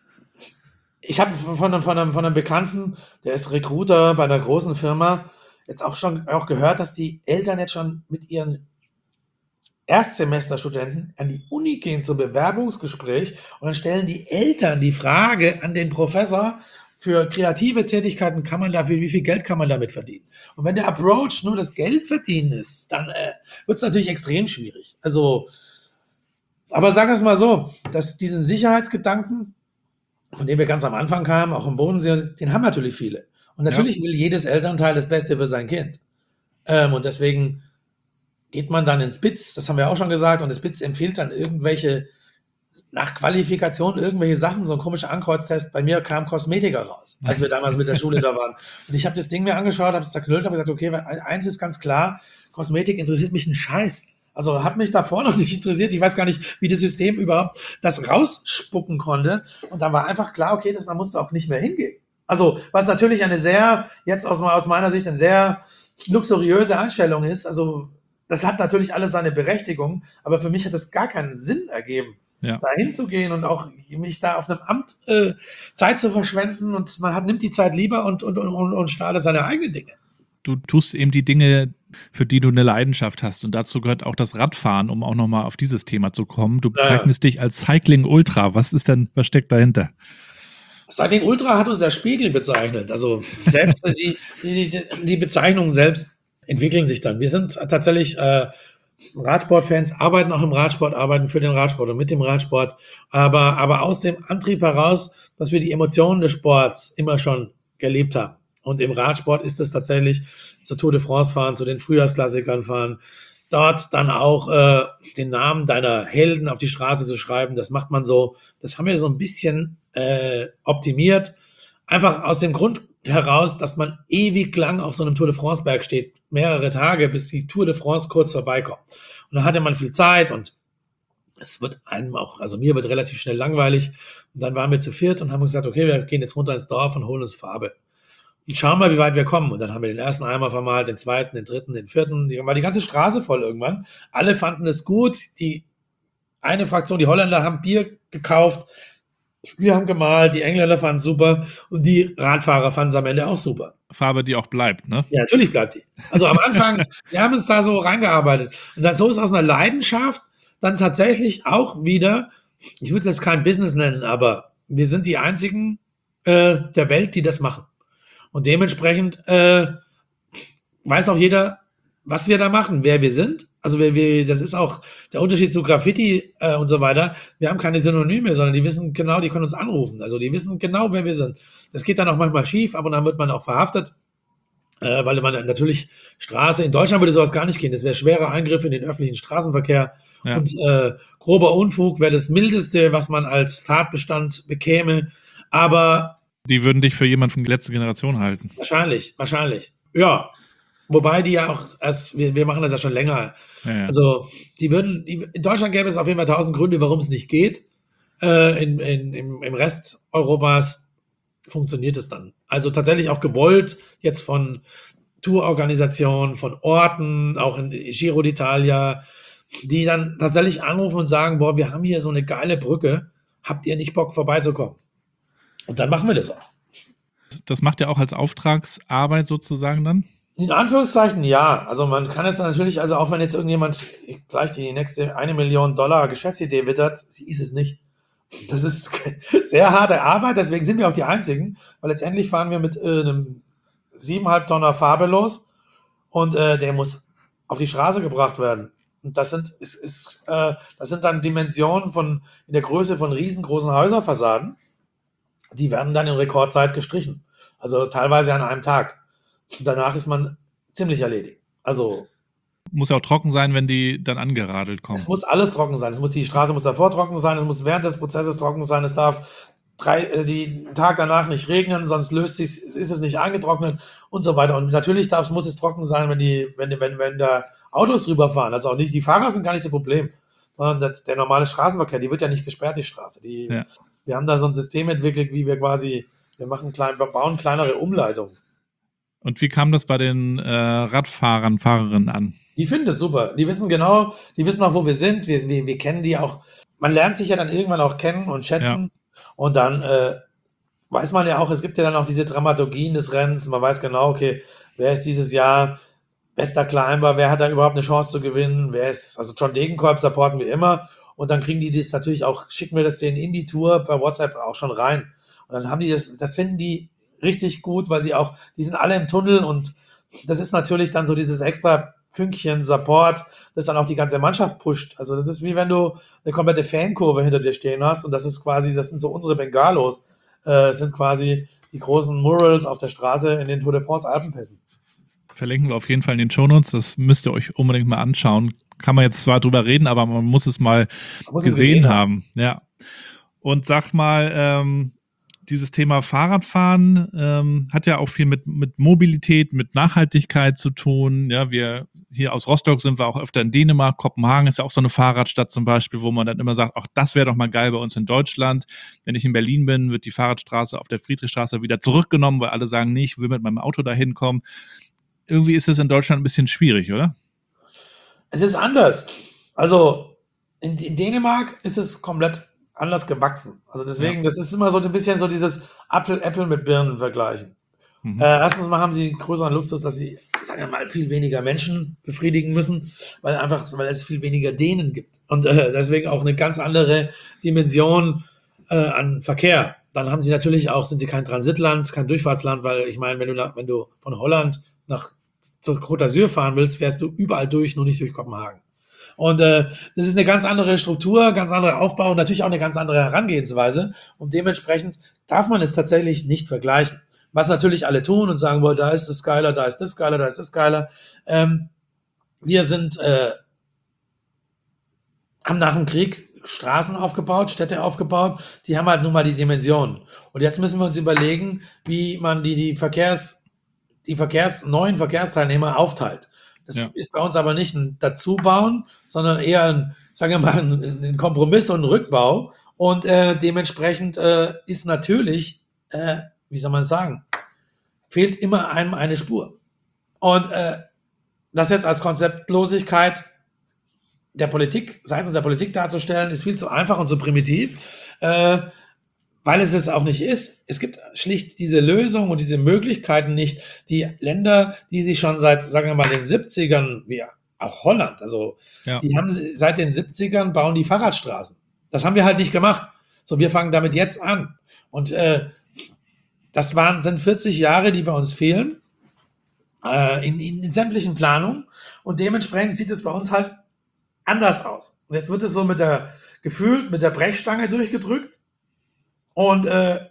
ich habe von einem Bekannten, der ist Recruiter bei einer großen Firma, jetzt auch gehört, dass die Eltern jetzt schon mit ihren Erstsemesterstudenten an die Uni gehen zum Bewerbungsgespräch und dann stellen die Eltern die Frage an den Professor, für kreative Tätigkeiten wie viel Geld kann man damit verdienen? Und wenn der Approach nur das Geld verdienen ist, dann wird es natürlich extrem schwierig. Also, aber sagen wir es mal so, dass diesen Sicherheitsgedanken, von dem wir ganz am Anfang kamen, auch im Bodensee, den haben natürlich viele. Und natürlich will jedes Elternteil das Beste für sein Kind. Und deswegen geht man dann ins BITS, das haben wir auch schon gesagt, und das BITS empfiehlt dann nach Qualifikation irgendwelche Sachen, so ein komischer Ankreuztest. Bei mir kam Kosmetiker raus, als wir damals mit der Schule da waren. Und ich habe das Ding mir angeschaut, habe es zerknüllt, habe gesagt, okay, eins ist ganz klar, Kosmetik interessiert mich ein Scheiß. Also hat mich davor noch nicht interessiert. Ich weiß gar nicht, wie das System überhaupt das rausspucken konnte. Und dann war einfach klar, okay, da musst du auch nicht mehr hingehen. Also was natürlich jetzt aus meiner Sicht eine sehr luxuriöse Einstellung ist. Also das hat natürlich alles seine Berechtigung, aber für mich hat das gar keinen Sinn ergeben, da hinzugehen und auch mich da auf einem Amt Zeit zu verschwenden und nimmt die Zeit lieber und startet seine eigenen Dinge. Du tust eben die Dinge, für die du eine Leidenschaft hast und dazu gehört auch das Radfahren, um auch nochmal auf dieses Thema zu kommen. Du bezeichnest dich als Cycling Ultra. Was steckt dahinter? Cycling Ultra hat uns der Spiegel bezeichnet. Also selbst die Bezeichnungen selbst entwickeln sich dann. Wir sind tatsächlich Radsportfans, arbeiten auch im Radsport, arbeiten für den Radsport und mit dem Radsport, aber aus dem Antrieb heraus, dass wir die Emotionen des Sports immer schon gelebt haben. Und im Radsport ist es tatsächlich zur Tour de France fahren, zu den Frühjahrsklassikern fahren, dort dann auch den Namen deiner Helden auf die Straße zu schreiben. Das macht man so, das haben wir so ein bisschen optimiert. Einfach aus dem Grund heraus, dass man ewig lang auf so einem Tour de France Berg steht, mehrere Tage, bis die Tour de France kurz vorbeikommt. Und dann hatte man viel Zeit und es wird einem auch, also mir wird relativ schnell langweilig. Und dann waren wir zu viert und haben gesagt, okay, wir gehen jetzt runter ins Dorf und holen uns Farbe. Und schauen mal, wie weit wir kommen. Und dann haben wir den ersten Eimer vermalt, den zweiten, den dritten, den vierten. Die war die ganze Straße voll irgendwann. Alle fanden es gut. Die eine Fraktion, die Holländer, haben Bier gekauft. Wir haben gemalt, die Engländer fanden es super und die Radfahrer fanden es am Ende auch super. Farbe, die auch bleibt, ne? Ja, natürlich bleibt die. Also am Anfang, wir haben uns da so reingearbeitet. Und dann so ist aus einer Leidenschaft dann tatsächlich auch wieder, ich würde es jetzt kein Business nennen, aber wir sind die einzigen der Welt, die das machen. Und dementsprechend weiß auch jeder, was wir da machen, wer wir sind. Also das ist auch der Unterschied zu Graffiti und so weiter. Wir haben keine Synonyme, sondern die wissen genau, die können uns anrufen. Also die wissen genau, wer wir sind. Das geht dann auch manchmal schief, aber dann wird man auch verhaftet, weil man natürlich Straße, in Deutschland würde sowas gar nicht gehen. Das wäre schwerer Eingriff in den öffentlichen Straßenverkehr. Ja. Und grober Unfug wäre das Mildeste, was man als Tatbestand bekäme. Aber die würden dich für jemanden von letzter Generation halten. Wahrscheinlich. Ja. Wobei die ja auch, wir machen das ja schon länger. Ja. Also in Deutschland gäbe es auf jeden Fall 1000 Gründe, warum es nicht geht. Im Rest Europas funktioniert es dann. Also tatsächlich auch gewollt jetzt von Tourorganisationen, von Orten, auch in Giro d'Italia, die dann tatsächlich anrufen und sagen, boah, wir haben hier so eine geile Brücke, habt ihr nicht Bock vorbeizukommen? Und dann machen wir das auch. Das macht ihr auch als Auftragsarbeit sozusagen dann? In Anführungszeichen ja. Also man kann es natürlich, also auch wenn jetzt irgendjemand gleich die nächste $1 Million Geschäftsidee wittert, sie ist es nicht. Das ist sehr harte Arbeit, deswegen sind wir auch die Einzigen, weil letztendlich fahren wir mit einem 7,5 Tonner Farbe los und der muss auf die Straße gebracht werden. Und das sind dann Dimensionen in der Größe von riesengroßen Häuserfassaden. Die werden dann in Rekordzeit gestrichen. Also teilweise an einem Tag. Und danach ist man ziemlich erledigt. Also muss ja auch trocken sein, wenn die dann angeradelt kommen. Es muss alles trocken sein. Die Straße muss davor trocken sein, es muss während des Prozesses trocken sein, es darf den Tag danach nicht regnen, sonst ist es nicht angetrocknet und so weiter. Und natürlich muss es trocken sein, wenn da Autos drüber fahren. Also auch nicht, die Fahrer sind gar nicht das Problem, sondern der normale Straßenverkehr, die wird ja nicht gesperrt, die Straße. Wir haben da so ein System entwickelt, wie wir bauen kleinere Umleitungen. Und wie kam das bei den Radfahrern, Fahrerinnen an? Die finden das super. Die wissen genau, die wissen auch, wo wir sind. Wir kennen die auch. Man lernt sich ja dann irgendwann auch kennen und schätzen. Ja. Und dann weiß man ja auch, es gibt ja dann auch diese Dramaturgien des Rennens. Man weiß genau, okay, wer ist dieses Jahr bester Climber, wer hat da überhaupt eine Chance zu gewinnen, also John Degenkolb supporten wir immer. Und dann kriegen die das natürlich auch, schicken wir das denen in die Tour per WhatsApp auch schon rein. Und dann haben die das finden die richtig gut, weil die sind alle im Tunnel und das ist natürlich dann so dieses extra Fünkchen Support, das dann auch die ganze Mannschaft pusht. Also das ist wie wenn du eine komplette Fankurve hinter dir stehen hast und das sind so unsere Bengalos, sind quasi die großen Murals auf der Straße in den Tour de France Alpenpässen. Verlinken wir auf jeden Fall in den Shownotes, das müsst ihr euch unbedingt mal anschauen. Kann man jetzt zwar drüber reden, aber man muss es mal gesehen haben. Ja. Und sag mal, dieses Thema Fahrradfahren hat ja auch viel mit Mobilität, mit Nachhaltigkeit zu tun. Ja, wir hier aus Rostock sind wir auch öfter in Dänemark. Kopenhagen ist ja auch so eine Fahrradstadt zum Beispiel, wo man dann immer sagt, ach, das wäre doch mal geil bei uns in Deutschland. Wenn ich in Berlin bin, wird die Fahrradstraße auf der Friedrichstraße wieder zurückgenommen, weil alle sagen, nee, ich will mit meinem Auto da hinkommen. Irgendwie ist es in Deutschland ein bisschen schwierig, oder? Es ist anders. Also in Dänemark ist es komplett anders gewachsen. Also deswegen, das ist immer so ein bisschen so dieses Äpfel mit Birnen vergleichen. Mhm. Erstens mal haben sie einen größeren Luxus, dass sie, sagen wir mal, viel weniger Menschen befriedigen müssen, weil es viel weniger Dänen gibt. Und deswegen auch eine ganz andere Dimension an Verkehr. Dann haben sie natürlich auch, sind sie kein Transitland, kein Durchfahrtsland, weil ich meine, wenn du von Holland zur Côte d'Azur fahren willst, fährst du überall durch, nur nicht durch Kopenhagen. Und das ist eine ganz andere Struktur, ganz anderer Aufbau und natürlich auch eine ganz andere Herangehensweise. Und dementsprechend darf man es tatsächlich nicht vergleichen. was natürlich alle tun und sagen, da ist das geiler, da ist das geiler, da ist das geiler. Wir haben nach dem Krieg Straßen aufgebaut, Städte aufgebaut, die haben halt nun mal die Dimensionen. Und jetzt müssen wir uns überlegen, wie man die neuen Verkehrsteilnehmer aufteilt. Das ist bei uns aber nicht ein Dazubauen, sondern eher ein Kompromiss und ein Rückbau. Und dementsprechend ist natürlich, wie soll man sagen, fehlt immer einem eine Spur. Und das jetzt als Konzeptlosigkeit seitens der Politik darzustellen, ist viel zu einfach und zu primitiv, weil es es auch nicht ist. Es gibt schlicht diese Lösung und diese Möglichkeiten nicht. Die Länder, die sich schon seit, sagen wir mal, den 70ern, wie auch Holland, die haben seit den 70ern bauen die Fahrradstraßen. Das haben wir halt nicht gemacht. So, wir fangen damit jetzt an. Und das sind 40 Jahre, die bei uns fehlen, in sämtlichen Planungen. Und dementsprechend sieht es bei uns halt anders aus. Und jetzt wird es so gefühlt mit der Brechstange durchgedrückt und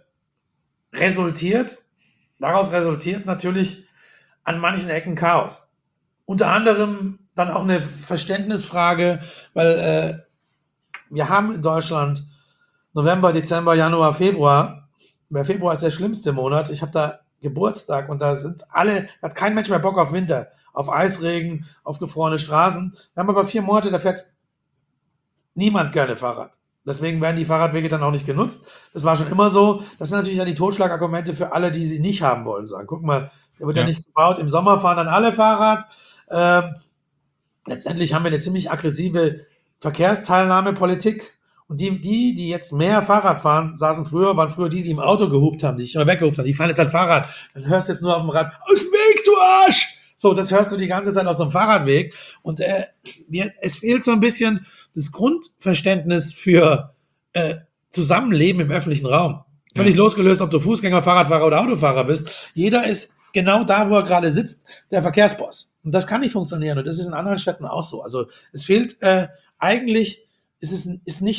daraus resultiert natürlich an manchen Ecken Chaos. Unter anderem dann auch eine Verständnisfrage, weil wir haben in Deutschland November, Dezember, Januar, Februar. Der Februar ist der schlimmste Monat. Ich habe da Geburtstag und da hat kein Mensch mehr Bock auf Winter, auf Eisregen, auf gefrorene Straßen. Wir haben aber 4 Monate, da fährt niemand gerne Fahrrad. Deswegen werden die Fahrradwege dann auch nicht genutzt. Das war schon immer so. Das sind natürlich dann die Totschlagargumente für alle, die sie nicht haben wollen, sagen. Guck mal, der wird ja nicht gebaut. Im Sommer fahren dann alle Fahrrad. Letztendlich haben wir eine ziemlich aggressive Verkehrsteilnahmepolitik. Und die jetzt mehr Fahrrad fahren, waren früher die im Auto gehupt haben, die sich immer weggehupt haben. Die fahren jetzt halt Fahrrad. Dann hörst du jetzt nur auf dem Rad, aus dem Weg, du Arsch! So, das hörst du die ganze Zeit aus dem Fahrradweg. Und es fehlt so ein bisschen das Grundverständnis für Zusammenleben im öffentlichen Raum. Völlig losgelöst, ob du Fußgänger, Fahrradfahrer oder Autofahrer bist. Jeder ist genau da, wo er gerade sitzt, der Verkehrsboss. Und das kann nicht funktionieren. Und das ist in anderen Städten auch so. Also es fehlt eigentlich, ist nicht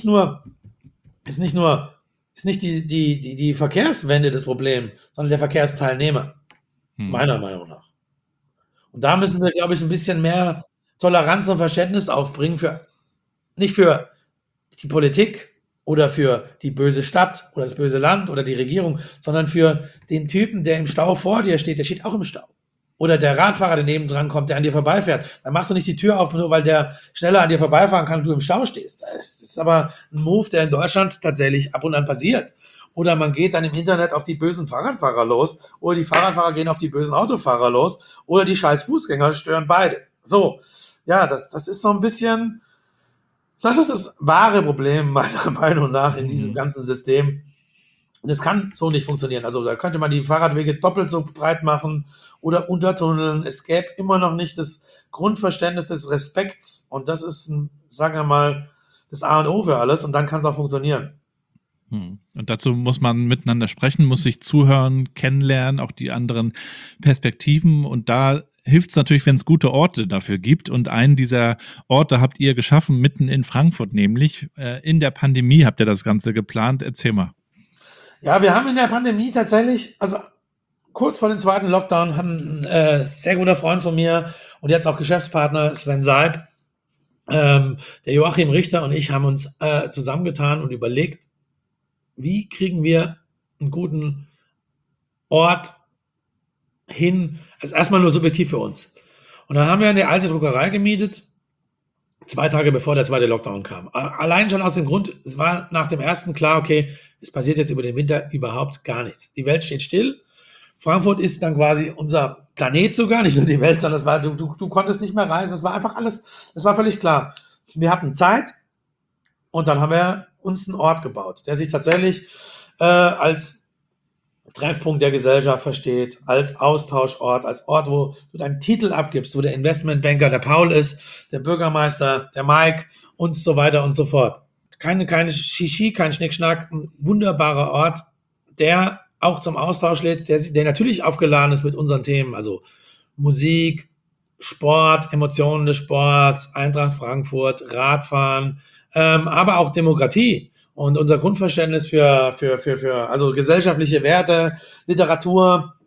die Verkehrswende das Problem, sondern der Verkehrsteilnehmer. Meiner Meinung nach. Und da müssen wir, glaube ich, ein bisschen mehr Toleranz und Verständnis aufbringen nicht für die Politik oder für die böse Stadt oder das böse Land oder die Regierung, sondern für den Typen, der im Stau vor dir steht, der steht auch im Stau. Oder der Radfahrer, der nebendran kommt, der an dir vorbeifährt. Dann machst du nicht die Tür auf, nur weil der schneller an dir vorbeifahren kann und du im Stau stehst. Das ist aber ein Move, der in Deutschland tatsächlich ab und an passiert. Oder man geht dann im Internet auf die bösen Fahrradfahrer los. Oder die Fahrradfahrer gehen auf die bösen Autofahrer los. Oder die scheiß Fußgänger stören beide. So, ja, das ist so ein bisschen, das ist das wahre Problem meiner Meinung nach in diesem ganzen System. Und es kann so nicht funktionieren. Also da könnte man die Fahrradwege doppelt so breit machen oder untertunneln. Es gäbe immer noch nicht das Grundverständnis des Respekts. Und das ist, sagen wir mal, das A und O für alles. Und dann kann es auch funktionieren. Und dazu muss man miteinander sprechen, muss sich zuhören, kennenlernen, auch die anderen Perspektiven. Und da hilft es natürlich, wenn es gute Orte dafür gibt. Und einen dieser Orte habt ihr geschaffen, mitten in Frankfurt nämlich. In der Pandemie habt ihr das Ganze geplant. Erzähl mal. Ja, wir haben in der Pandemie tatsächlich, also kurz vor dem zweiten Lockdown, haben ein sehr guter Freund von mir und jetzt auch Geschäftspartner Sven Seib, der Joachim Richter und ich haben uns zusammengetan und überlegt, wie kriegen wir einen guten Ort hin, also erstmal nur subjektiv für uns. Und dann haben wir eine alte Druckerei gemietet, 2 Tage bevor der zweite Lockdown kam. Allein schon aus dem Grund, es war nach dem ersten klar, okay, es passiert jetzt über den Winter überhaupt gar nichts. Die Welt steht still. Frankfurt ist dann quasi unser Planet sogar, nicht nur die Welt, sondern du konntest nicht mehr reisen. Das war einfach alles, das war völlig klar. Wir hatten Zeit und dann haben wir uns einen Ort gebaut, der sich tatsächlich als Treffpunkt der Gesellschaft versteht, als Austauschort, als Ort, wo du deinen Titel abgibst, wo der Investmentbanker der Paul ist, der Bürgermeister, der Mike und so weiter und so fort. Keine Shishi, kein Schnickschnack, ein wunderbarer Ort, der auch zum Austausch lädt, der natürlich aufgeladen ist mit unseren Themen, also Musik, Sport, Emotionen des Sports, Eintracht Frankfurt, Radfahren, aber auch Demokratie. Und unser Grundverständnis für also gesellschaftliche Werte, Literatur,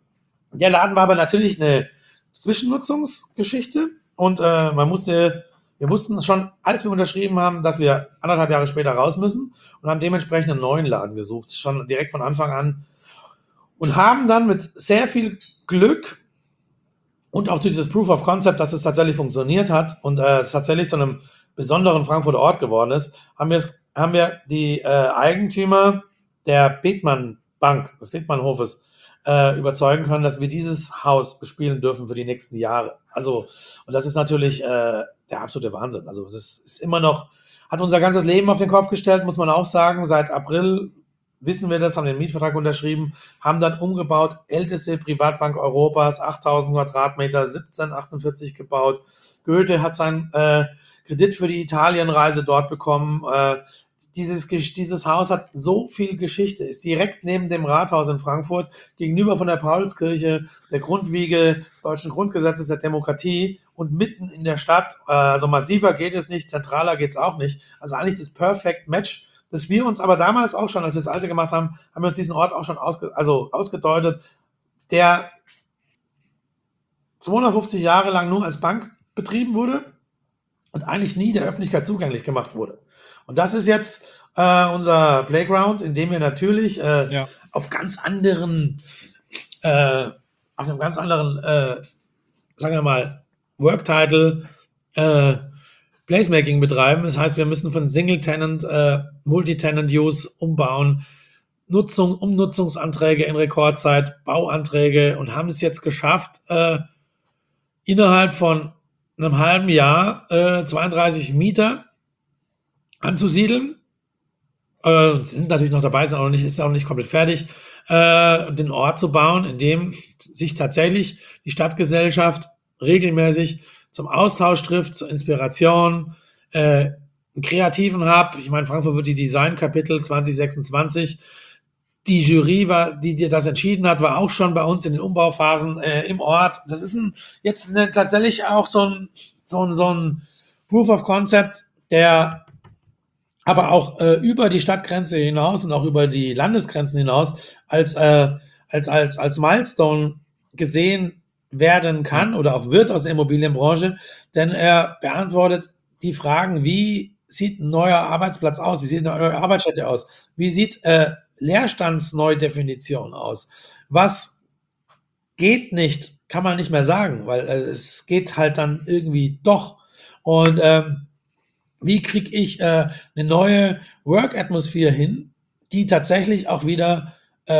Der Laden war aber natürlich eine Zwischennutzungsgeschichte und wir wussten schon, als wir unterschrieben haben, dass wir 1,5 Jahre später raus müssen und haben dementsprechend einen neuen Laden gesucht, schon direkt von Anfang an und haben dann mit sehr viel Glück und auch durch dieses Proof of Concept, dass es tatsächlich funktioniert hat und es tatsächlich zu einem besonderen Frankfurter Ort geworden ist, haben wir die Eigentümer der Bethmann Bank, des Bethmann Hofes, überzeugen können, dass wir dieses Haus bespielen dürfen für die nächsten Jahre. Also, und das ist natürlich der absolute Wahnsinn. Also, das ist immer noch, hat unser ganzes Leben auf den Kopf gestellt, muss man auch sagen. Seit April wissen wir das, haben den Mietvertrag unterschrieben, haben dann umgebaut, älteste Privatbank Europas, 8000 Quadratmeter, 1748 gebaut. Goethe hat seinen Kredit für die Italienreise dort bekommen. Dieses Haus hat so viel Geschichte, ist direkt neben dem Rathaus in Frankfurt, gegenüber von der Paulskirche, der Grundwiege des deutschen Grundgesetzes der Demokratie und mitten in der Stadt. Also massiver geht es nicht, zentraler geht es auch nicht. Also eigentlich das Perfect Match, dass wir uns aber damals auch schon, als wir das Alte gemacht haben, haben wir uns diesen Ort auch schon ausgedeutet, der 250 Jahre lang nur als Bank betrieben wurde und eigentlich nie der Öffentlichkeit zugänglich gemacht wurde. Und das ist jetzt unser Playground, in dem wir natürlich auf einem ganz anderen, sagen wir mal, Work-Title Placemaking betreiben. Das heißt, wir müssen von Single-Tenant, Multi-Tenant-Use umbauen, Nutzungsanträge in Rekordzeit, Bauanträge und haben es jetzt geschafft, innerhalb von einem halben Jahr 32 Mieter anzusiedeln. Sind natürlich noch dabei, ist auch nicht komplett fertig, den Ort zu bauen, in dem sich tatsächlich die Stadtgesellschaft regelmäßig zum Austausch trifft, zur Inspiration, einen kreativen Hub. Ich meine, Frankfurt wird die Design-Kapitel 2026. Die Jury, die das entschieden hat, war auch schon bei uns in den Umbauphasen im Ort. Das ist tatsächlich auch so ein Proof of Concept, der aber auch über die Stadtgrenze hinaus und auch über die Landesgrenzen hinaus als Milestone gesehen werden kann oder auch wird aus der Immobilienbranche, denn er beantwortet die Fragen, wie sieht ein neuer Arbeitsplatz aus, wie sieht eine neue Arbeitsstätte aus, wie sieht Leerstandsneudefinition aus, was geht nicht, kann man nicht mehr sagen, weil es geht halt dann irgendwie doch und wie kriege ich eine neue Work-Atmosphere hin, die tatsächlich auch wieder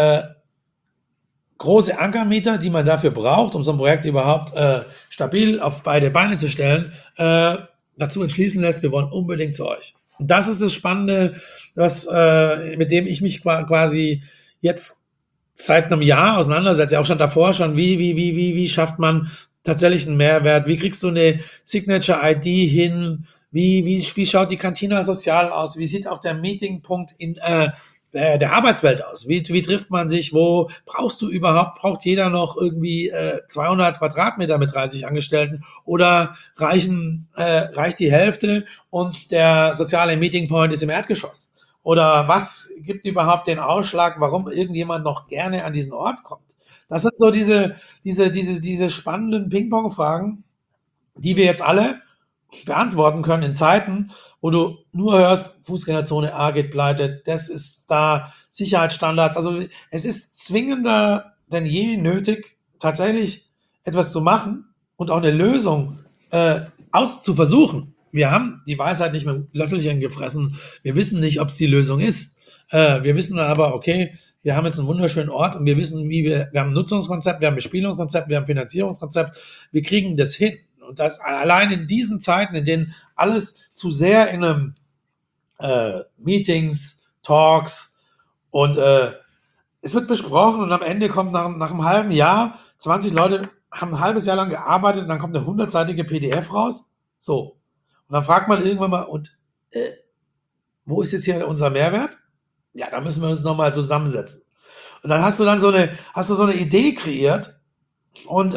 große Ankermieter, die man dafür braucht, um so ein Projekt überhaupt stabil auf beide Beine zu stellen, dazu entschließen lässt, wir wollen unbedingt zu euch. Und das ist das Spannende, mit dem ich mich quasi jetzt seit einem Jahr auseinandersetze, auch schon davor schon, wie schafft man tatsächlich einen Mehrwert, wie kriegst du eine Signature-ID hin, wie schaut die Cantina Sozial aus, wie sieht auch der Meetingpunkt in der Arbeitswelt aus? Wie trifft man sich? Wo braucht jeder noch irgendwie 200 Quadratmeter mit 30 Angestellten oder reicht die Hälfte und der soziale Meeting Point ist im Erdgeschoss? Oder was gibt überhaupt den Ausschlag, warum irgendjemand noch gerne an diesen Ort kommt? Das sind so diese spannenden Ping-Pong-Fragen, die wir jetzt alle beantworten können in Zeiten, wo du nur hörst, Fußgängerzone A geht pleite, das ist da, Sicherheitsstandards. Also es ist zwingender denn je nötig, tatsächlich etwas zu machen und auch eine Lösung zu versuchen. Wir haben die Weisheit nicht mit dem Löffelchen gefressen. Wir wissen nicht, ob es die Lösung ist. Wir wissen aber, okay, wir haben jetzt einen wunderschönen Ort und wir wissen, wir haben ein Nutzungskonzept, wir haben ein Bespielungskonzept, wir haben ein Finanzierungskonzept. Wir kriegen das hin. Und das allein in diesen Zeiten, in denen alles zu sehr in einem Meetings, Talks und es wird besprochen und am Ende kommt nach einem halben Jahr, 20 Leute haben ein halbes Jahr lang gearbeitet und dann kommt eine 100-seitige PDF raus. So. Und dann fragt man irgendwann mal, wo ist jetzt hier unser Mehrwert? Ja, da müssen wir uns nochmal zusammensetzen. Und dann hast du so eine Idee kreiert und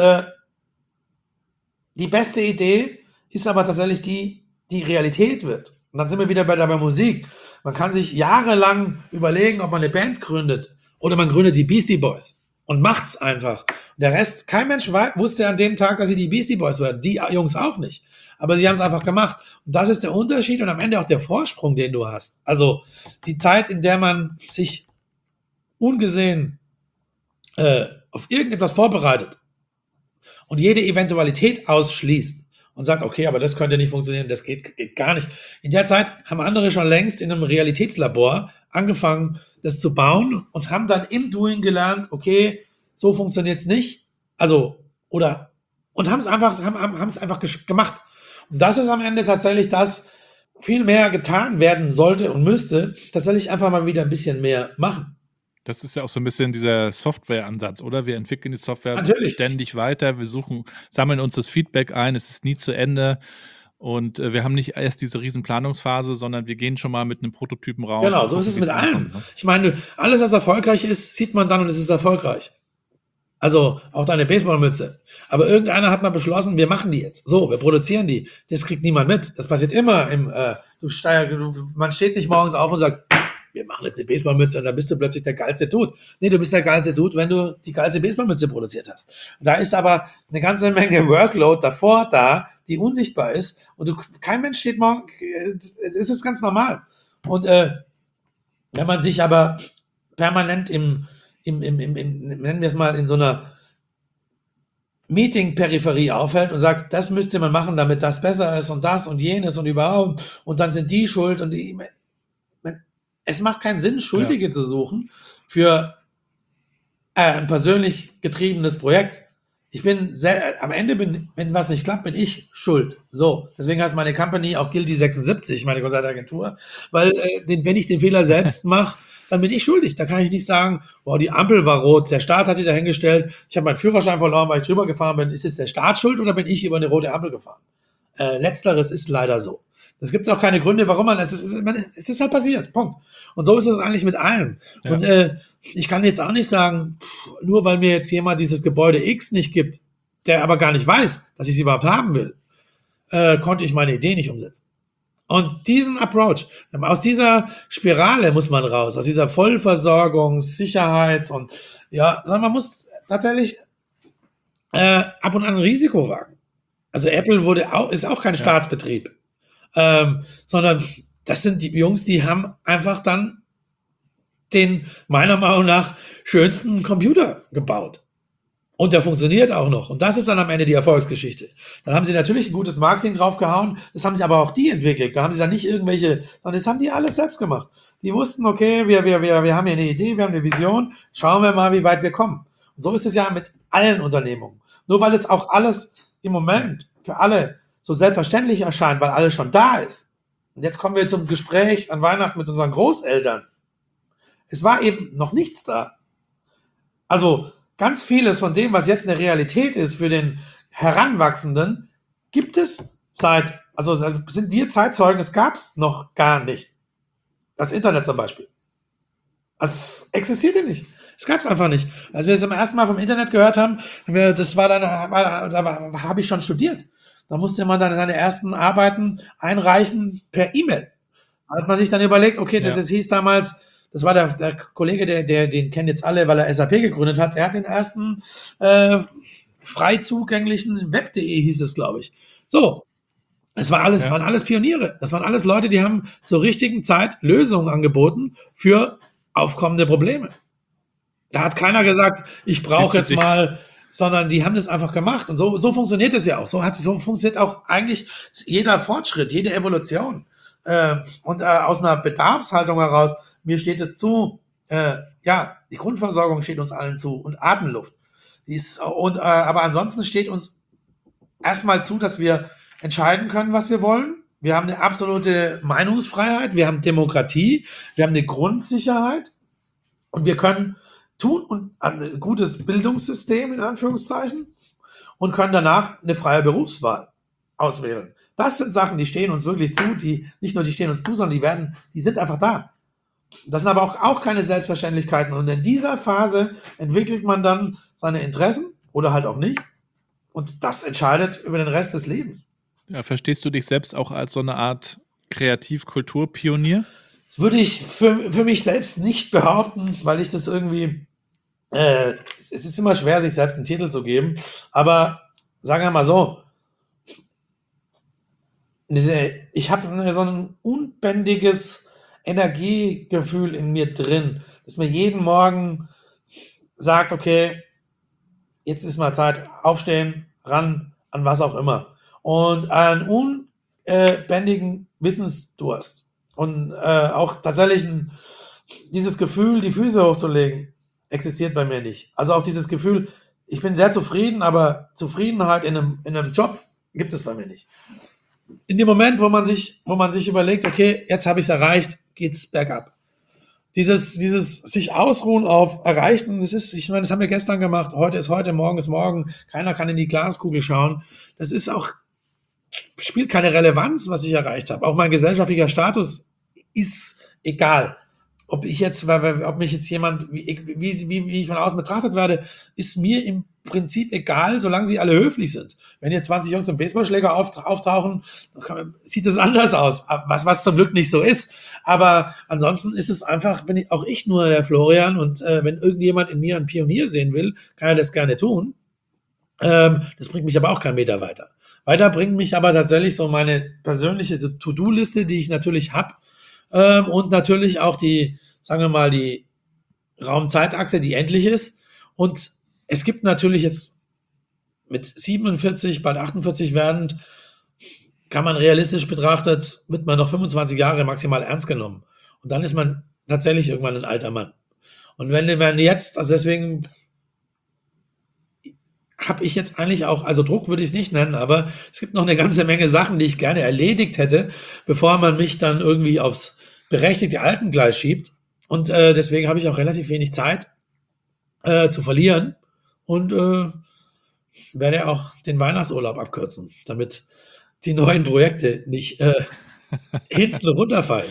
die beste Idee ist aber tatsächlich die Realität wird. Und dann sind wir wieder bei der Musik. Man kann sich jahrelang überlegen, ob man eine Band gründet oder man gründet die Beastie Boys. und macht's einfach. Und der Rest, kein Mensch wusste an dem Tag, dass sie die Beastie Boys werden. Die Jungs auch nicht. Aber sie haben es einfach gemacht. Und das ist der Unterschied und am Ende auch der Vorsprung, den du hast. Also die Zeit, in der man sich ungesehen auf irgendetwas vorbereitet und jede Eventualität ausschließt und sagt, okay, aber das könnte nicht funktionieren, das geht gar nicht. In der Zeit haben andere schon längst in einem Realitätslabor angefangen, das zu bauen und haben dann im Doing gelernt, okay, so funktioniert es nicht. Also, und haben es einfach gemacht. Und das ist am Ende tatsächlich das, viel mehr getan werden sollte und müsste, tatsächlich einfach mal wieder ein bisschen mehr machen. Das ist ja auch so ein bisschen dieser Software-Ansatz, oder? Wir entwickeln die Software Natürlich. ständig weiter, wir sammeln uns das Feedback ein, es ist nie zu Ende und wir haben nicht erst diese riesen Planungsphase, sondern wir gehen schon mal mit einem Prototypen raus. Genau, und so ist gucken, es wie mit allem. ankommt, ne? Ich meine, alles, was erfolgreich ist, sieht man dann und es ist erfolgreich. Also auch deine Baseballmütze. Aber irgendeiner hat mal beschlossen, wir machen die jetzt. So, wir produzieren die. Das kriegt niemand mit. Das passiert immer man steht nicht morgens auf und sagt, wir machen jetzt die Baseballmütze und dann bist du plötzlich der geilste Dude. Nee, du bist der geilste Dude, wenn du die geilste Baseballmütze produziert hast. Und da ist aber eine ganze Menge Workload davor da, die unsichtbar ist. Und kein Mensch steht morgen, es ist ganz normal. Und wenn man sich aber permanent nennen wir es mal, in so einer Meeting-Peripherie aufhält und sagt, das müsste man machen, damit das besser ist und das und jenes und überhaupt und dann sind die schuld und es macht keinen Sinn, Schuldige zu suchen für ein persönlich getriebenes Projekt. Am Ende wenn was nicht klappt, bin ich schuld. So, deswegen heißt meine Company auch Guilty 76, meine Consulting-Agentur, weil wenn ich den Fehler selbst mache, dann bin ich schuldig. Da kann ich nicht sagen, boah, die Ampel war rot, der Staat hat die dahingestellt, ich habe meinen Führerschein verloren, weil ich drüber gefahren bin. Ist es der Staat schuld oder bin ich über eine rote Ampel gefahren? Letzteres ist leider so. Es gibt auch keine Gründe, warum es ist halt passiert. Punkt. Und so ist es eigentlich mit allem. Ja. Und ich kann jetzt auch nicht sagen, nur weil mir jetzt jemand dieses Gebäude X nicht gibt, der aber gar nicht weiß, dass ich sie überhaupt haben will, konnte ich meine Idee nicht umsetzen. Und diesen Approach, aus dieser Spirale muss man raus, aus dieser Vollversorgungs-, Sicherheits- und man muss tatsächlich ab und an ein Risiko wagen. Also Apple ist auch kein Staatsbetrieb, sondern das sind die Jungs, die haben einfach dann den meiner Meinung nach schönsten Computer gebaut. Und der funktioniert auch noch. Und das ist dann am Ende die Erfolgsgeschichte. Dann haben sie natürlich ein gutes Marketing draufgehauen. Das haben sie aber auch die entwickelt. Da haben sie dann nicht sondern das haben die alles selbst gemacht. Die wussten, okay, wir haben hier eine Idee, wir haben eine Vision. Schauen wir mal, wie weit wir kommen. Und so ist es ja mit allen Unternehmungen. Nur weil es auch alles im Moment für alle so selbstverständlich erscheint, weil alles schon da ist. Und jetzt kommen wir zum Gespräch an Weihnachten mit unseren Großeltern. Es war eben noch nichts da. Also ganz vieles von dem, was jetzt eine Realität ist für den Heranwachsenden, gibt es sind wir Zeitzeugen, es gab es noch gar nicht. Das Internet zum Beispiel. Also es existierte nicht. Es gab es einfach nicht. Als wir es zum ersten Mal vom Internet gehört haben, da habe ich schon studiert. Da musste man dann seine ersten Arbeiten einreichen per E-Mail. Da hat man sich dann überlegt, okay, das hieß damals, das war der Kollege, den kennen jetzt alle, weil er SAP gegründet hat. Er hat den ersten frei zugänglichen Web.de hieß es, glaube ich. So, es war waren alles Pioniere. Das waren alles Leute, die haben zur richtigen Zeit Lösungen angeboten für aufkommende Probleme. Da hat keiner gesagt, ich brauche jetzt mal, sondern die haben das einfach gemacht. Und so funktioniert es ja auch. So funktioniert auch eigentlich jeder Fortschritt, jede Evolution. Und aus einer Bedarfshaltung heraus, mir steht es zu, die Grundversorgung steht uns allen zu und Atemluft. Aber ansonsten steht uns erstmal zu, dass wir entscheiden können, was wir wollen. Wir haben eine absolute Meinungsfreiheit, wir haben Demokratie, wir haben eine Grundsicherheit und wir können tun und ein gutes Bildungssystem in Anführungszeichen und können danach eine freie Berufswahl auswählen. Das sind Sachen, die stehen uns wirklich zu, die nicht nur die stehen uns zu, sondern die sind einfach da. Das sind aber auch keine Selbstverständlichkeiten. Und in dieser Phase entwickelt man dann seine Interessen oder halt auch nicht. Und das entscheidet über den Rest des Lebens. Ja, verstehst du dich selbst auch als so eine Art Kreativ-Kulturpionier? Das würde ich für mich selbst nicht behaupten, weil ich das irgendwie es ist immer schwer, sich selbst einen Titel zu geben, aber sagen wir mal so, ich habe so ein unbändiges Energiegefühl in mir drin, das mir jeden Morgen sagt, okay, jetzt ist mal Zeit, aufstehen, ran, an was auch immer. Und einen unbändigen Wissensdurst und auch tatsächlich dieses Gefühl, die Füße hochzulegen, existiert bei mir nicht. Also auch dieses Gefühl, ich bin sehr zufrieden, aber Zufriedenheit in einem Job gibt es bei mir nicht. In dem Moment, wo man sich überlegt, okay, jetzt habe ich es erreicht, geht's bergab. Dieses sich ausruhen auf Erreichten, das haben wir gestern gemacht, heute ist heute, morgen ist morgen, keiner kann in die Glaskugel schauen. Das ist auch, spielt keine Relevanz, was ich erreicht habe. Auch mein gesellschaftlicher Status ist egal. Ob mich jetzt jemand, wie ich von außen betrachtet werde, ist mir im Prinzip egal, solange sie alle höflich sind. Wenn hier 20 Jungs mit Baseballschläger auftauchen, sieht das anders aus, was zum Glück nicht so ist. Aber ansonsten ist es einfach, bin auch ich nur der Florian und wenn irgendjemand in mir einen Pionier sehen will, kann er das gerne tun. Das bringt mich aber auch keinen Meter weiter. Weiter bringt mich aber tatsächlich so meine persönliche To-Do-Liste, die ich natürlich habe. Und natürlich auch die, sagen wir mal, die Raum-Zeit-Achse, die endlich ist. Und es gibt natürlich jetzt mit 47, bald 48 werdend, kann man realistisch betrachtet, wird man noch 25 Jahre maximal ernst genommen. Und dann ist man tatsächlich irgendwann ein alter Mann. Und wenn man jetzt, also deswegen habe ich jetzt eigentlich auch, also Druck würde ich es nicht nennen, aber es gibt noch eine ganze Menge Sachen, die ich gerne erledigt hätte, bevor man mich dann irgendwie aufs berechtigte Altengleis schiebt. Und deswegen habe ich auch relativ wenig Zeit zu verlieren und werde auch den Weihnachtsurlaub abkürzen, damit die neuen Projekte nicht hinten runterfallen.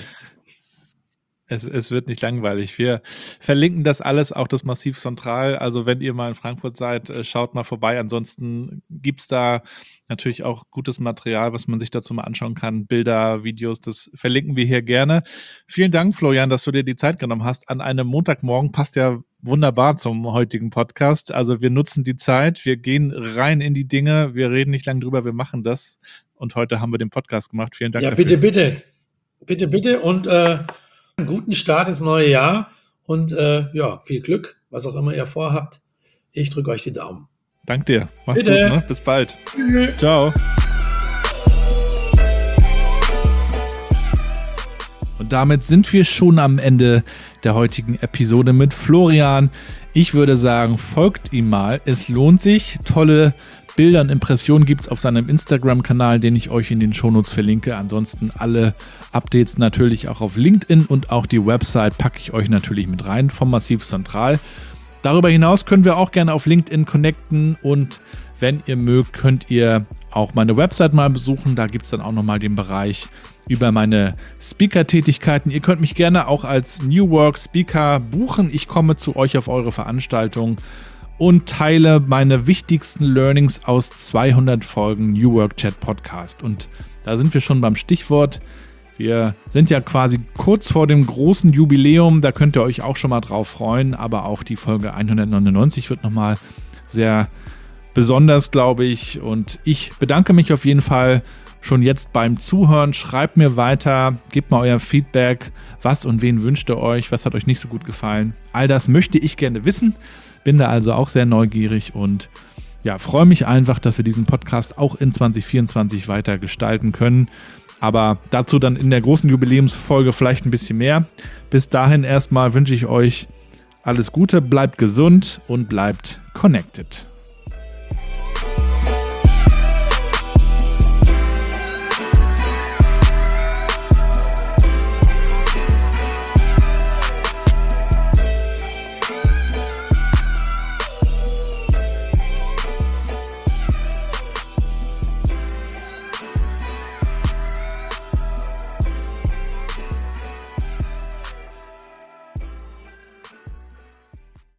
Es wird nicht langweilig. Wir verlinken das alles, auch das Massiv Central. Also wenn ihr mal in Frankfurt seid, schaut mal vorbei. Ansonsten gibt es da natürlich auch gutes Material, was man sich dazu mal anschauen kann. Bilder, Videos, das verlinken wir hier gerne. Vielen Dank, Florian, dass du dir die Zeit genommen hast. An einem Montagmorgen passt ja wunderbar zum heutigen Podcast. Also wir nutzen die Zeit, wir gehen rein in die Dinge, wir reden nicht lange drüber, wir machen das. Und heute haben wir den Podcast gemacht. Vielen Dank dafür. Bitte. Und einen guten Start ins neue Jahr und viel Glück, was auch immer ihr vorhabt. Ich drücke euch die Daumen. Dank dir. Mach's gut, ne? Bis bald. Ciao. Und damit sind wir schon am Ende der heutigen Episode mit Florian. Ich würde sagen, folgt ihm mal. Es lohnt sich. Tolle Bilder und Impressionen gibt es auf seinem Instagram-Kanal, den ich euch in den Shownotes verlinke. Ansonsten alle Updates natürlich auch auf LinkedIn und auch die Website packe ich euch natürlich mit rein vom Massiv Central. Darüber hinaus können wir auch gerne auf LinkedIn connecten und wenn ihr mögt, könnt ihr auch meine Website mal besuchen. Da gibt es dann auch nochmal den Bereich über meine Speaker-Tätigkeiten. Ihr könnt mich gerne auch als New Work Speaker buchen. Ich komme zu euch auf eure Veranstaltung und teile meine wichtigsten Learnings aus 200 Folgen New Work Chat Podcast. Und da sind wir schon beim Stichwort. Wir sind ja quasi kurz vor dem großen Jubiläum, da könnt ihr euch auch schon mal drauf freuen, aber auch die Folge 199 wird nochmal sehr besonders, glaube ich. Und ich bedanke mich auf jeden Fall schon jetzt beim Zuhören. Schreibt mir weiter, gebt mal euer Feedback, was und wen wünscht ihr euch, was hat euch nicht so gut gefallen. All das möchte ich gerne wissen, bin da also auch sehr neugierig und ja, freue mich einfach, dass wir diesen Podcast auch in 2024 weiter gestalten können. Aber dazu dann in der großen Jubiläumsfolge vielleicht ein bisschen mehr. Bis dahin erstmal wünsche ich euch alles Gute, bleibt gesund und bleibt connected.